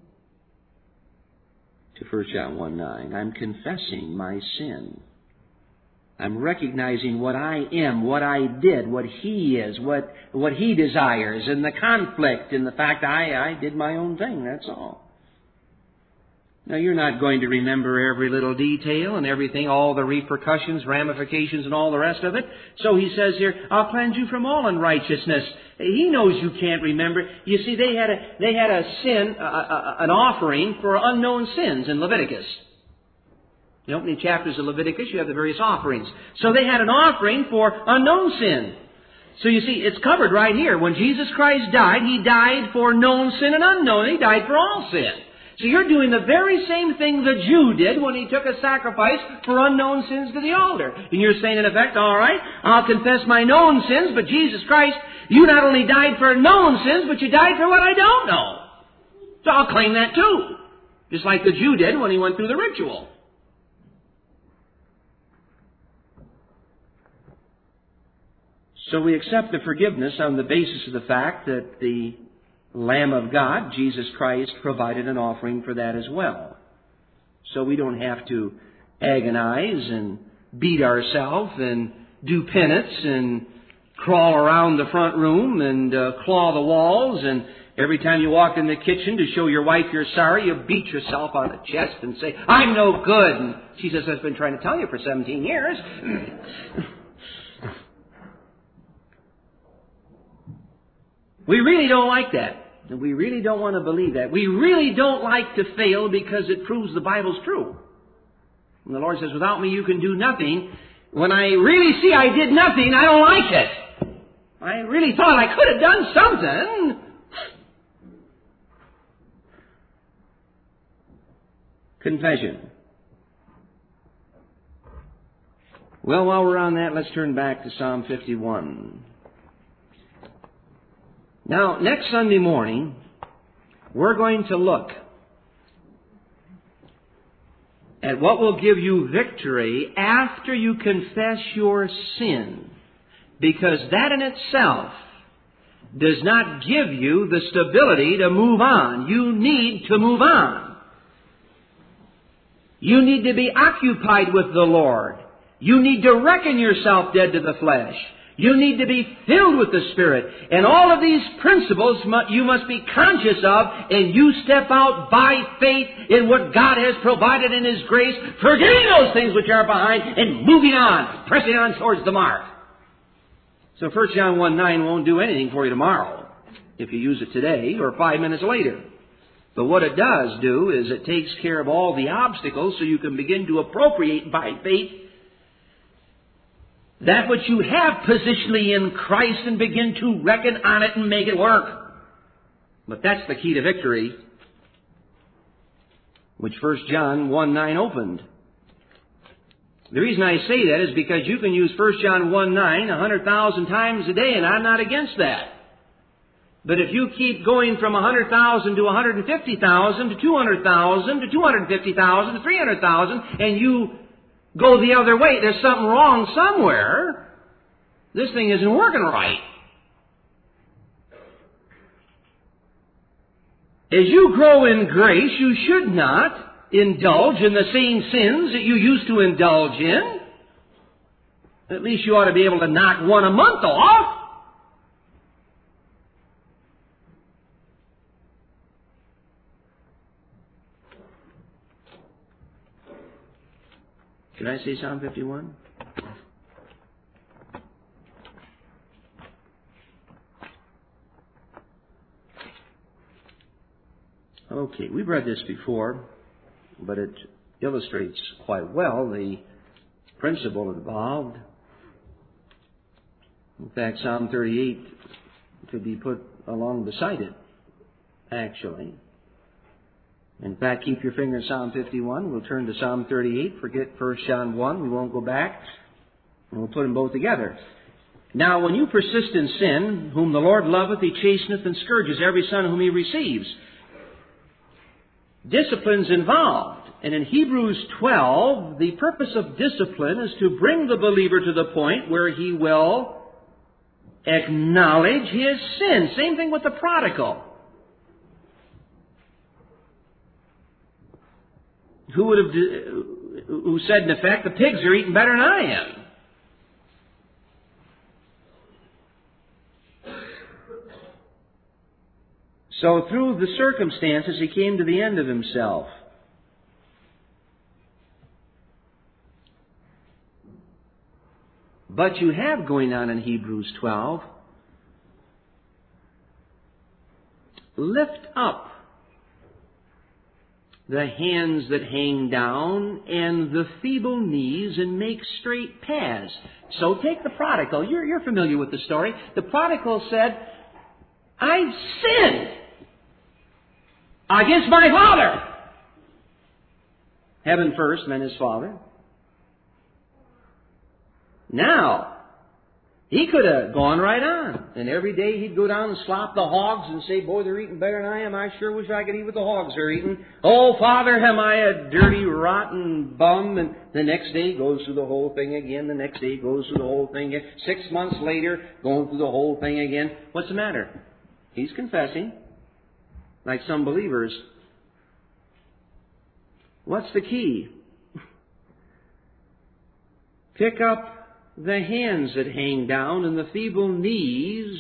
to 1 John 1:9. I'm confessing my sin. I'm recognizing what I am, what I did, what He is, what He desires, and the conflict, and the fact I did my own thing, that's all. Now, you're not going to remember every little detail and everything, all the repercussions, ramifications, and all the rest of it. So He says here, I'll cleanse you from all unrighteousness. He knows you can't remember. You see, they had a sin, an offering for unknown sins in Leviticus. The opening chapters of Leviticus, you have the various offerings. So they had an offering for unknown sin. So you see, it's covered right here. When Jesus Christ died, He died for known sin and unknown. He died for all sin. So you're doing the very same thing the Jew did when he took a sacrifice for unknown sins to the altar. And you're saying, in effect, all right, I'll confess my known sins, but Jesus Christ, you not only died for known sins, but you died for what I don't know. So I'll claim that too. Just like the Jew did when he went through the ritual. So we accept the forgiveness on the basis of the fact that the Lamb of God, Jesus Christ, provided an offering for that as well. So we don't have to agonize and beat ourselves and do penance and crawl around the front room and claw the walls, and every time you walk in the kitchen to show your wife you're sorry, you beat yourself on the chest and say, I'm no good. And she says, I've been trying to tell you for 17 years. We really don't like that. And we really don't want to believe that. We really don't like to fail because it proves the Bible's true. When the Lord says, without me you can do nothing, when I really see I did nothing, I don't like it. I really thought I could have done something. Confession. Well, while we're on that, let's turn back to Psalm 51. Now, next Sunday morning, we're going to look at what will give you victory after you confess your sin. Because that in itself does not give you the stability to move on. You need to move on. You need to be occupied with the Lord. You need to reckon yourself dead to the flesh. You need to be filled with the Spirit. And all of these principles you must be conscious of, and you step out by faith in what God has provided in His grace, forgetting those things which are behind and moving on, pressing on towards the mark. So 1 John 1:9 won't do anything for you tomorrow if you use it today or 5 minutes later. But what it does do is it takes care of all the obstacles so you can begin to appropriate by faith that which you have positionally in Christ and begin to reckon on it and make it work. But that's the key to victory, which 1 John 1:9 opened. The reason I say that is because you can use 1 John 1:9 100,000 times a day, and I'm not against that. But if you keep going from 100,000 to 150,000 to 200,000 to 250,000 to 300,000, and you go the other way, there's something wrong somewhere. This thing isn't working right. As you grow in grace, you should not indulge in the same sins that you used to indulge in. At least you ought to be able to knock one a month off. Should I say Psalm 51? Okay, we've read this before, but it illustrates quite well the principle involved. In fact, Psalm 38 could be put along beside it, actually. In fact, keep your finger in Psalm 51. We'll turn to Psalm 38. Forget 1 John 1. We won't go back. And we'll put them both together. Now, when you persist in sin, whom the Lord loveth, He chasteneth and scourges every son whom He receives. Discipline's involved. And in Hebrews 12, the purpose of discipline is to bring the believer to the point where he will acknowledge his sin. Same thing with the prodigal. Who said, in effect, the pigs are eating better than I am. So through the circumstances, he came to the end of himself. But you have going on in Hebrews 12, lift up the hands that hang down and the feeble knees and make straight paths. So take the prodigal. You're familiar with the story. The prodigal said, I've sinned against my father. Heaven first, then his father. Now, he could have gone right on. And every day he'd go down and slop the hogs and say, boy, they're eating better than I am. I sure wish I could eat what the hogs are eating. Oh, Father, am I a dirty, rotten bum? And the next day he goes through the whole thing again. The next day he goes through the whole thing again. 6 months later, going through the whole thing again. What's the matter? He's confessing, like some believers. What's the key? Pick up the hands that hang down and the feeble knees.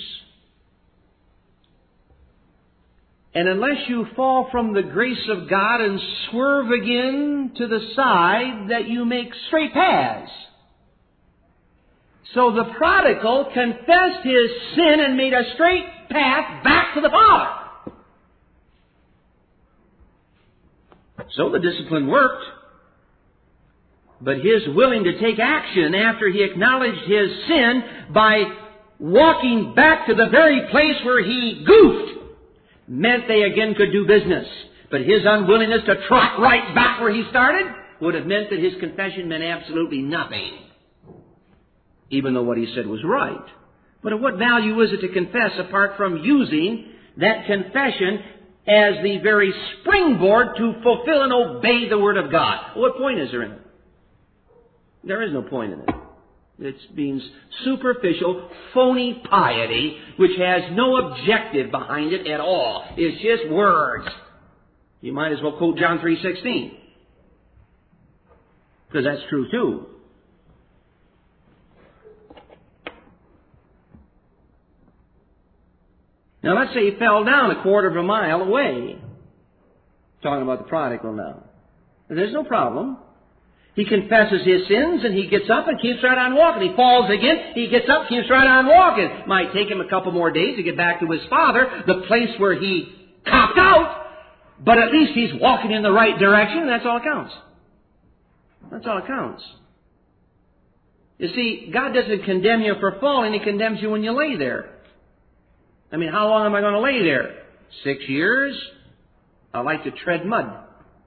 And unless you fall from the grace of God and swerve again to the side, that you make straight paths. So the prodigal confessed his sin and made a straight path back to the Father. So the discipline worked. But his willing to take action after he acknowledged his sin by walking back to the very place where he goofed meant they again could do business. But his unwillingness to trot right back where he started would have meant that his confession meant absolutely nothing, even though what he said was right. But of what value is it to confess apart from using that confession as the very springboard to fulfill and obey the Word of God? What point is there in it? There is no point in it. It means superficial, phony piety, which has no objective behind it at all. It's just words. You might as well quote John 3:16. Because that's true too. Now let's say he fell down a quarter of a mile away. Talking about the prodigal now. And there's no problem. He confesses his sins and he gets up and keeps right on walking. He falls again, he gets up, keeps right on walking. Might take him a couple more days to get back to his father, the place where he copped out, but at least he's walking in the right direction, and that's all that counts. That's all that counts. You see, God doesn't condemn you for falling, He condemns you when you lay there. I mean, how long am I going to lay there? 6 years? I like to tread mud.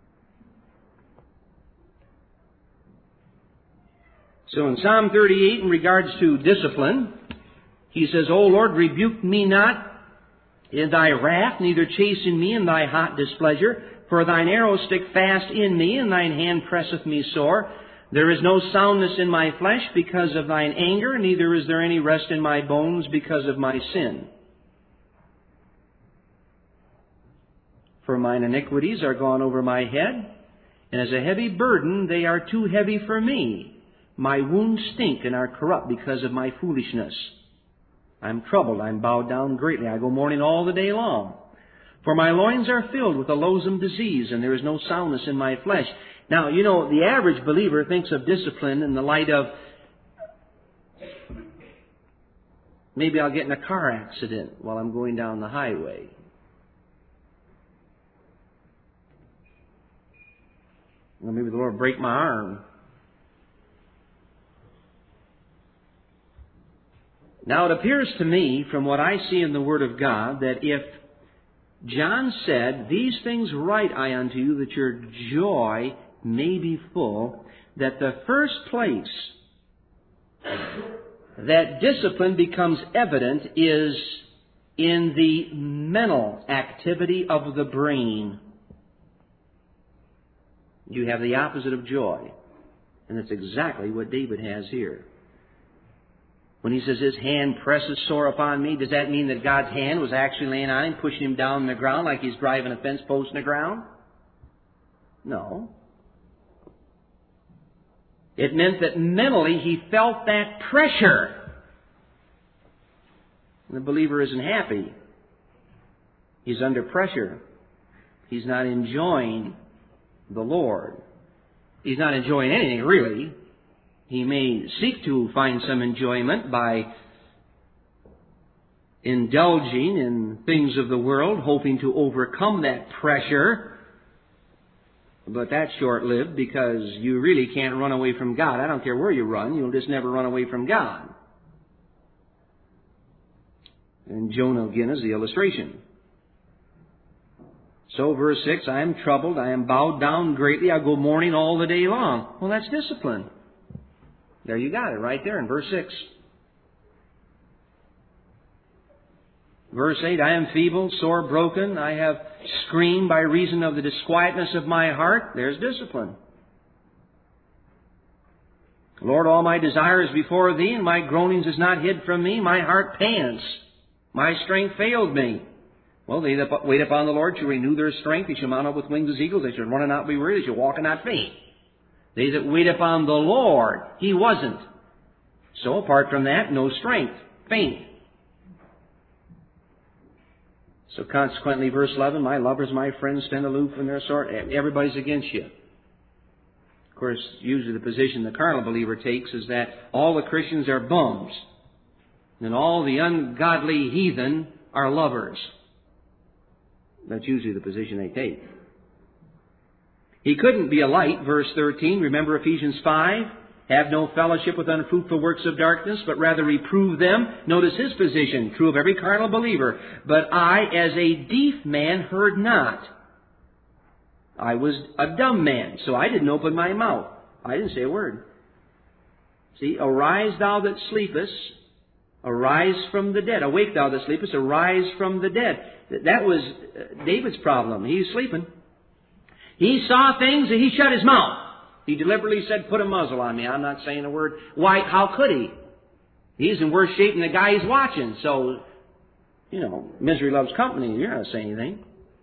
So in Psalm 38, in regards to discipline, he says, O Lord, rebuke me not in thy wrath, neither chasten me in thy hot displeasure. For thine arrows stick fast in me, and thine hand presseth me sore. There is no soundness in my flesh because of thine anger, neither is there any rest in my bones because of my sin. For mine iniquities are gone over my head, and as a heavy burden they are too heavy for me. My wounds stink and are corrupt because of my foolishness. I am troubled, I am bowed down greatly. I go mourning all the day long. For my loins are filled with a loathsome disease, and there is no soundness in my flesh. Now, you know, the average believer thinks of discipline in the light of, maybe I'll get in a car accident while I'm going down the highway. Well, maybe the Lord will break my arm. Now, it appears to me, from what I see in the Word of God, that if John said, these things write I unto you, that your joy may be full, that the first place that discipline becomes evident is in the mental activity of the brain. You have the opposite of joy. And that's exactly what David has here. When he says his hand presses sore upon me, does that mean that God's hand was actually laying on him, pushing him down on the ground like he's driving a fence post in the ground? No. It meant that mentally he felt that pressure. The believer isn't happy. He's under pressure. He's not enjoying the Lord. He's not enjoying anything, really. He may seek to find some enjoyment by indulging in things of the world, hoping to overcome that pressure. But that's short-lived because you really can't run away from God. I don't care where you run, you'll just never run away from God. And Jonah again is the illustration. So verse 6, I am troubled, I am bowed down greatly, I go mourning all the day long. Well, that's discipline. There you got it, right there in verse 6. Verse 8, I am feeble, sore broken. I have screamed by reason of the disquietness of my heart. There's discipline. Lord, all my desire is before Thee, and my groanings is not hid from me. My heart pants. My strength failed me. Well, they that wait upon the Lord shall renew their strength. They shall mount up with wings as eagles. They shall run and not be weary. They shall walk and not faint. They that wait upon the Lord, he wasn't. So apart from that, no strength. Faint. So consequently, verse 11, my lovers, my friends, stand aloof from their sort. Everybody's against you. Of course, usually the position the carnal believer takes is that all the Christians are bums, and all the ungodly heathen are lovers. That's usually the position they take. He couldn't be a light, verse 13. Remember Ephesians 5? Have no fellowship with unfruitful works of darkness, but rather reprove them. Notice his position, true of every carnal believer. But I, as a deaf man, heard not. I was a dumb man, so I didn't open my mouth. I didn't say a word. See, arise thou that sleepest, arise from the dead. Awake thou that sleepest, arise from the dead. That was David's problem. He was sleeping. He saw things and he shut his mouth. He deliberately said, put a muzzle on me. I'm not saying a word. Why, how could he? He's in worse shape than the guy he's watching. So, misery loves company. You're not saying anything.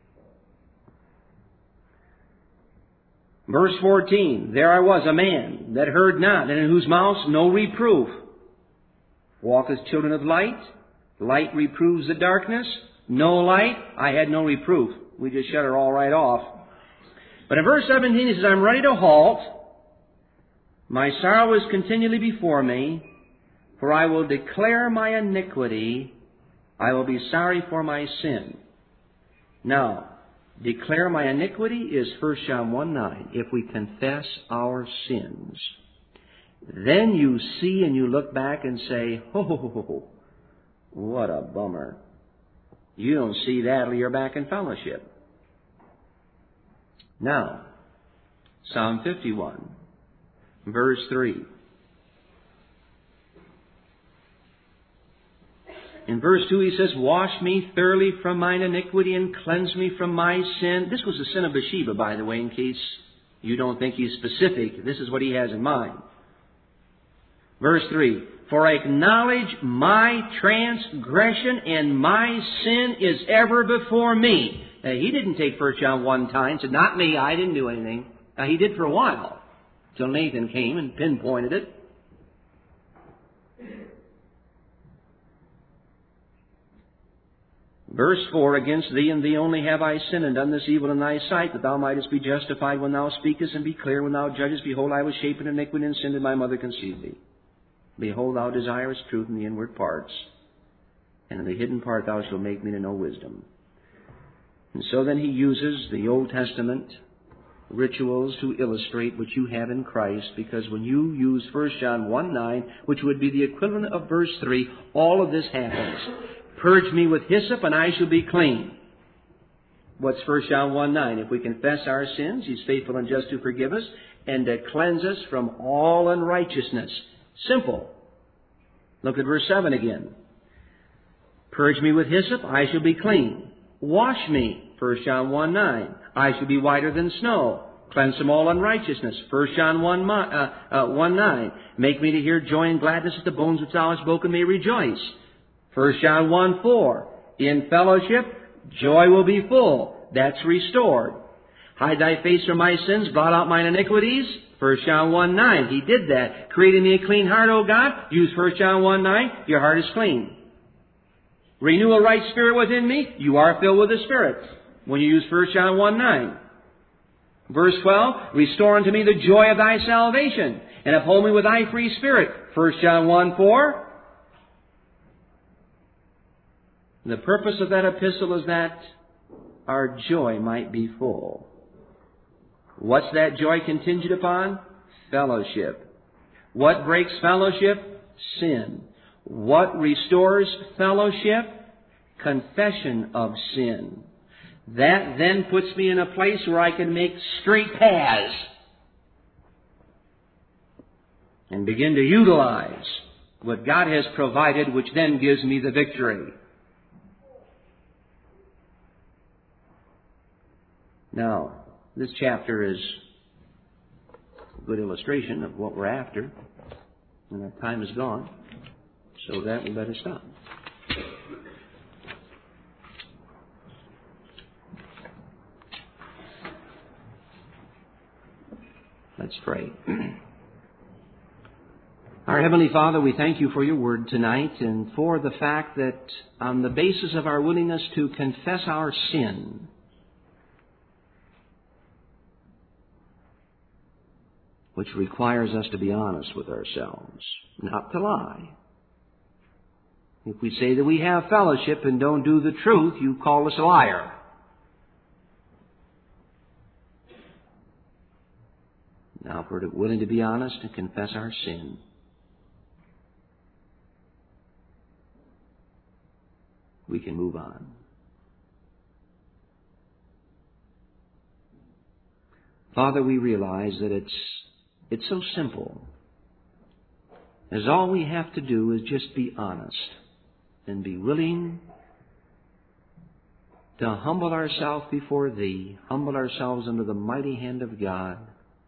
Verse 14, there I was, a man that heard not, and in whose mouth no reproof. Walk as children of light. Light reproves the darkness. No light, I had no reproof. We just shut it all right off. But in verse 17 he says, I'm ready to halt. My sorrow is continually before me, for I will declare my iniquity. I will be sorry for my sin. Now, declare my iniquity is 1 John 1:9. If we confess our sins, then you see and you look back and say, oh, what a bummer. You don't see that till you're back in fellowship. Now, Psalm 51, verse 3. In verse 2 he says, wash me thoroughly from mine iniquity and cleanse me from my sin. This was the sin of Bathsheba, by the way, in case you don't think he's specific. This is what he has in mind. Verse 3, for I acknowledge my transgression and my sin is ever before me. He didn't take 1 John 1 time and said, not me, I didn't do anything. Now, he did for a while, till Nathan came and pinpointed it. Verse 4, against thee and thee only have I sinned and done this evil in thy sight, that thou mightest be justified when thou speakest and be clear when thou judgest. Behold, I was shapen in iniquity and sin did my mother conceive thee. Behold, thou desirest truth in the inward parts, and in the hidden part thou shalt make me to know wisdom. And so then he uses the Old Testament rituals to illustrate what you have in Christ, because when you use 1 John 1:9, which would be the equivalent of verse 3, all of this happens. Purge me with hyssop and I shall be clean. What's 1 John 1:9? If we confess our sins, he's faithful and just to forgive us and to cleanse us from all unrighteousness. Simple. Look at verse 7 again. Purge me with hyssop, I shall be clean. Wash me, 1 John 1:9. I shall be whiter than snow. Cleanse from all unrighteousness, 1 John 1:9. Make me to hear joy and gladness, that the bones which thou hast broken may rejoice. 1 John 1:4. In fellowship, joy will be full. That's restored. Hide thy face from my sins, blot out mine iniquities. 1 John 1:9. He did that. Create in me a clean heart, O God. Use 1 John 1:9. Your heart is clean. Renew a right spirit within me. You are filled with the Spirit when you use 1 John 1:9. Verse 12. Restore unto me the joy of thy salvation, and uphold me with thy free spirit. 1 John 1:4. The purpose of that epistle is that our joy might be full. What's that joy contingent upon? Fellowship. What breaks fellowship? Sin. What restores fellowship? Confession of sin. That then puts me in a place where I can make straight paths and begin to utilize what God has provided, which then gives me the victory. Now, this chapter is a good illustration of what we're after, and our time is gone, so that we better stop. Let's pray. Our Heavenly Father, we thank you for your word tonight and for the fact that on the basis of our willingness to confess our sin, which requires us to be honest with ourselves, not to lie. If we say that we have fellowship and don't do the truth, you call us a liar. Now, if we're willing to be honest and confess our sin, we can move on. Father, we realize that it's so simple, as all we have to do is just be honest and be willing to humble ourselves before Thee, humble ourselves under the mighty hand of God,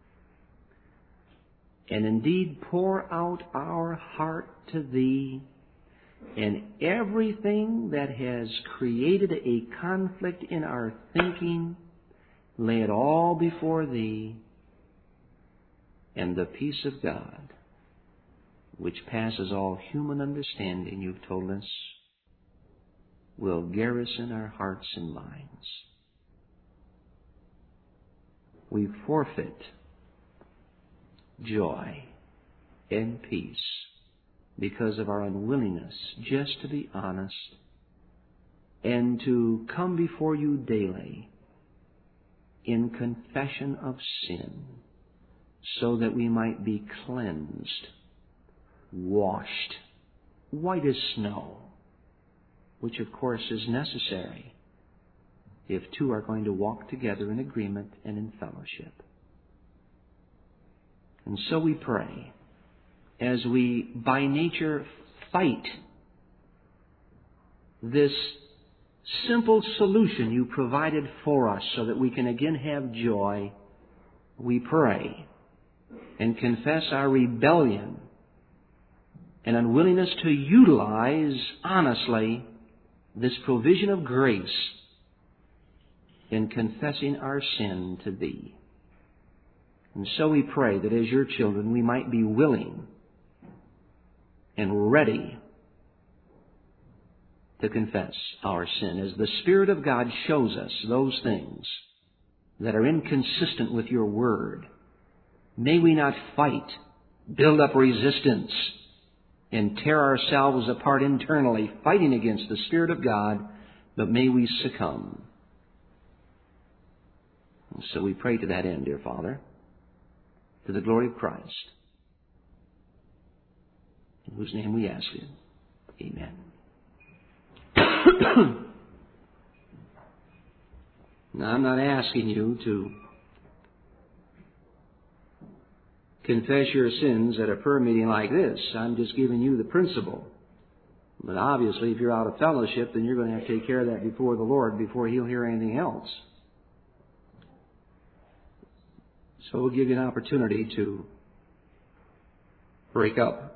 and indeed pour out our heart to Thee, and everything that has created a conflict in our thinking, lay it all before Thee, and the peace of God, which passes all human understanding, you've told us, will garrison our hearts and minds. We forfeit joy and peace because of our unwillingness just to be honest and to come before you daily in confession of sin, so that we might be cleansed, washed, white as snow, which of course is necessary if two are going to walk together in agreement and in fellowship. And so we pray, as we by nature fight this simple solution you provided for us so that we can again have joy, we pray and confess our rebellion and unwillingness to utilize honestly this provision of grace in confessing our sin to Thee. And so we pray that as your children we might be willing and ready to confess our sin as the Spirit of God shows us those things that are inconsistent with your Word. May we not fight, build up resistance, and tear ourselves apart internally, fighting against the Spirit of God, but may we succumb. And so we pray to that end, dear Father, to the glory of Christ, in whose name we ask it. Amen. Now, I'm not asking you to confess your sins at a prayer meeting like this. I'm just giving you the principle. But obviously, if you're out of fellowship, then you're going to have to take care of that before the Lord before He'll hear anything else. So we'll give you an opportunity to break up.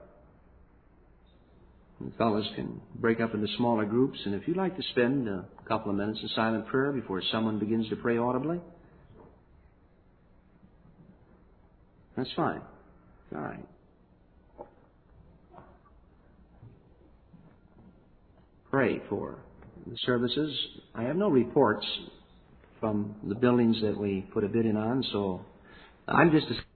The fellows can break up into smaller groups, and if you'd like to spend a couple of minutes in silent prayer before someone begins to pray audibly, that's fine. All right. Pray for the services. I have no reports from the buildings that we put a bid in on, so I'm just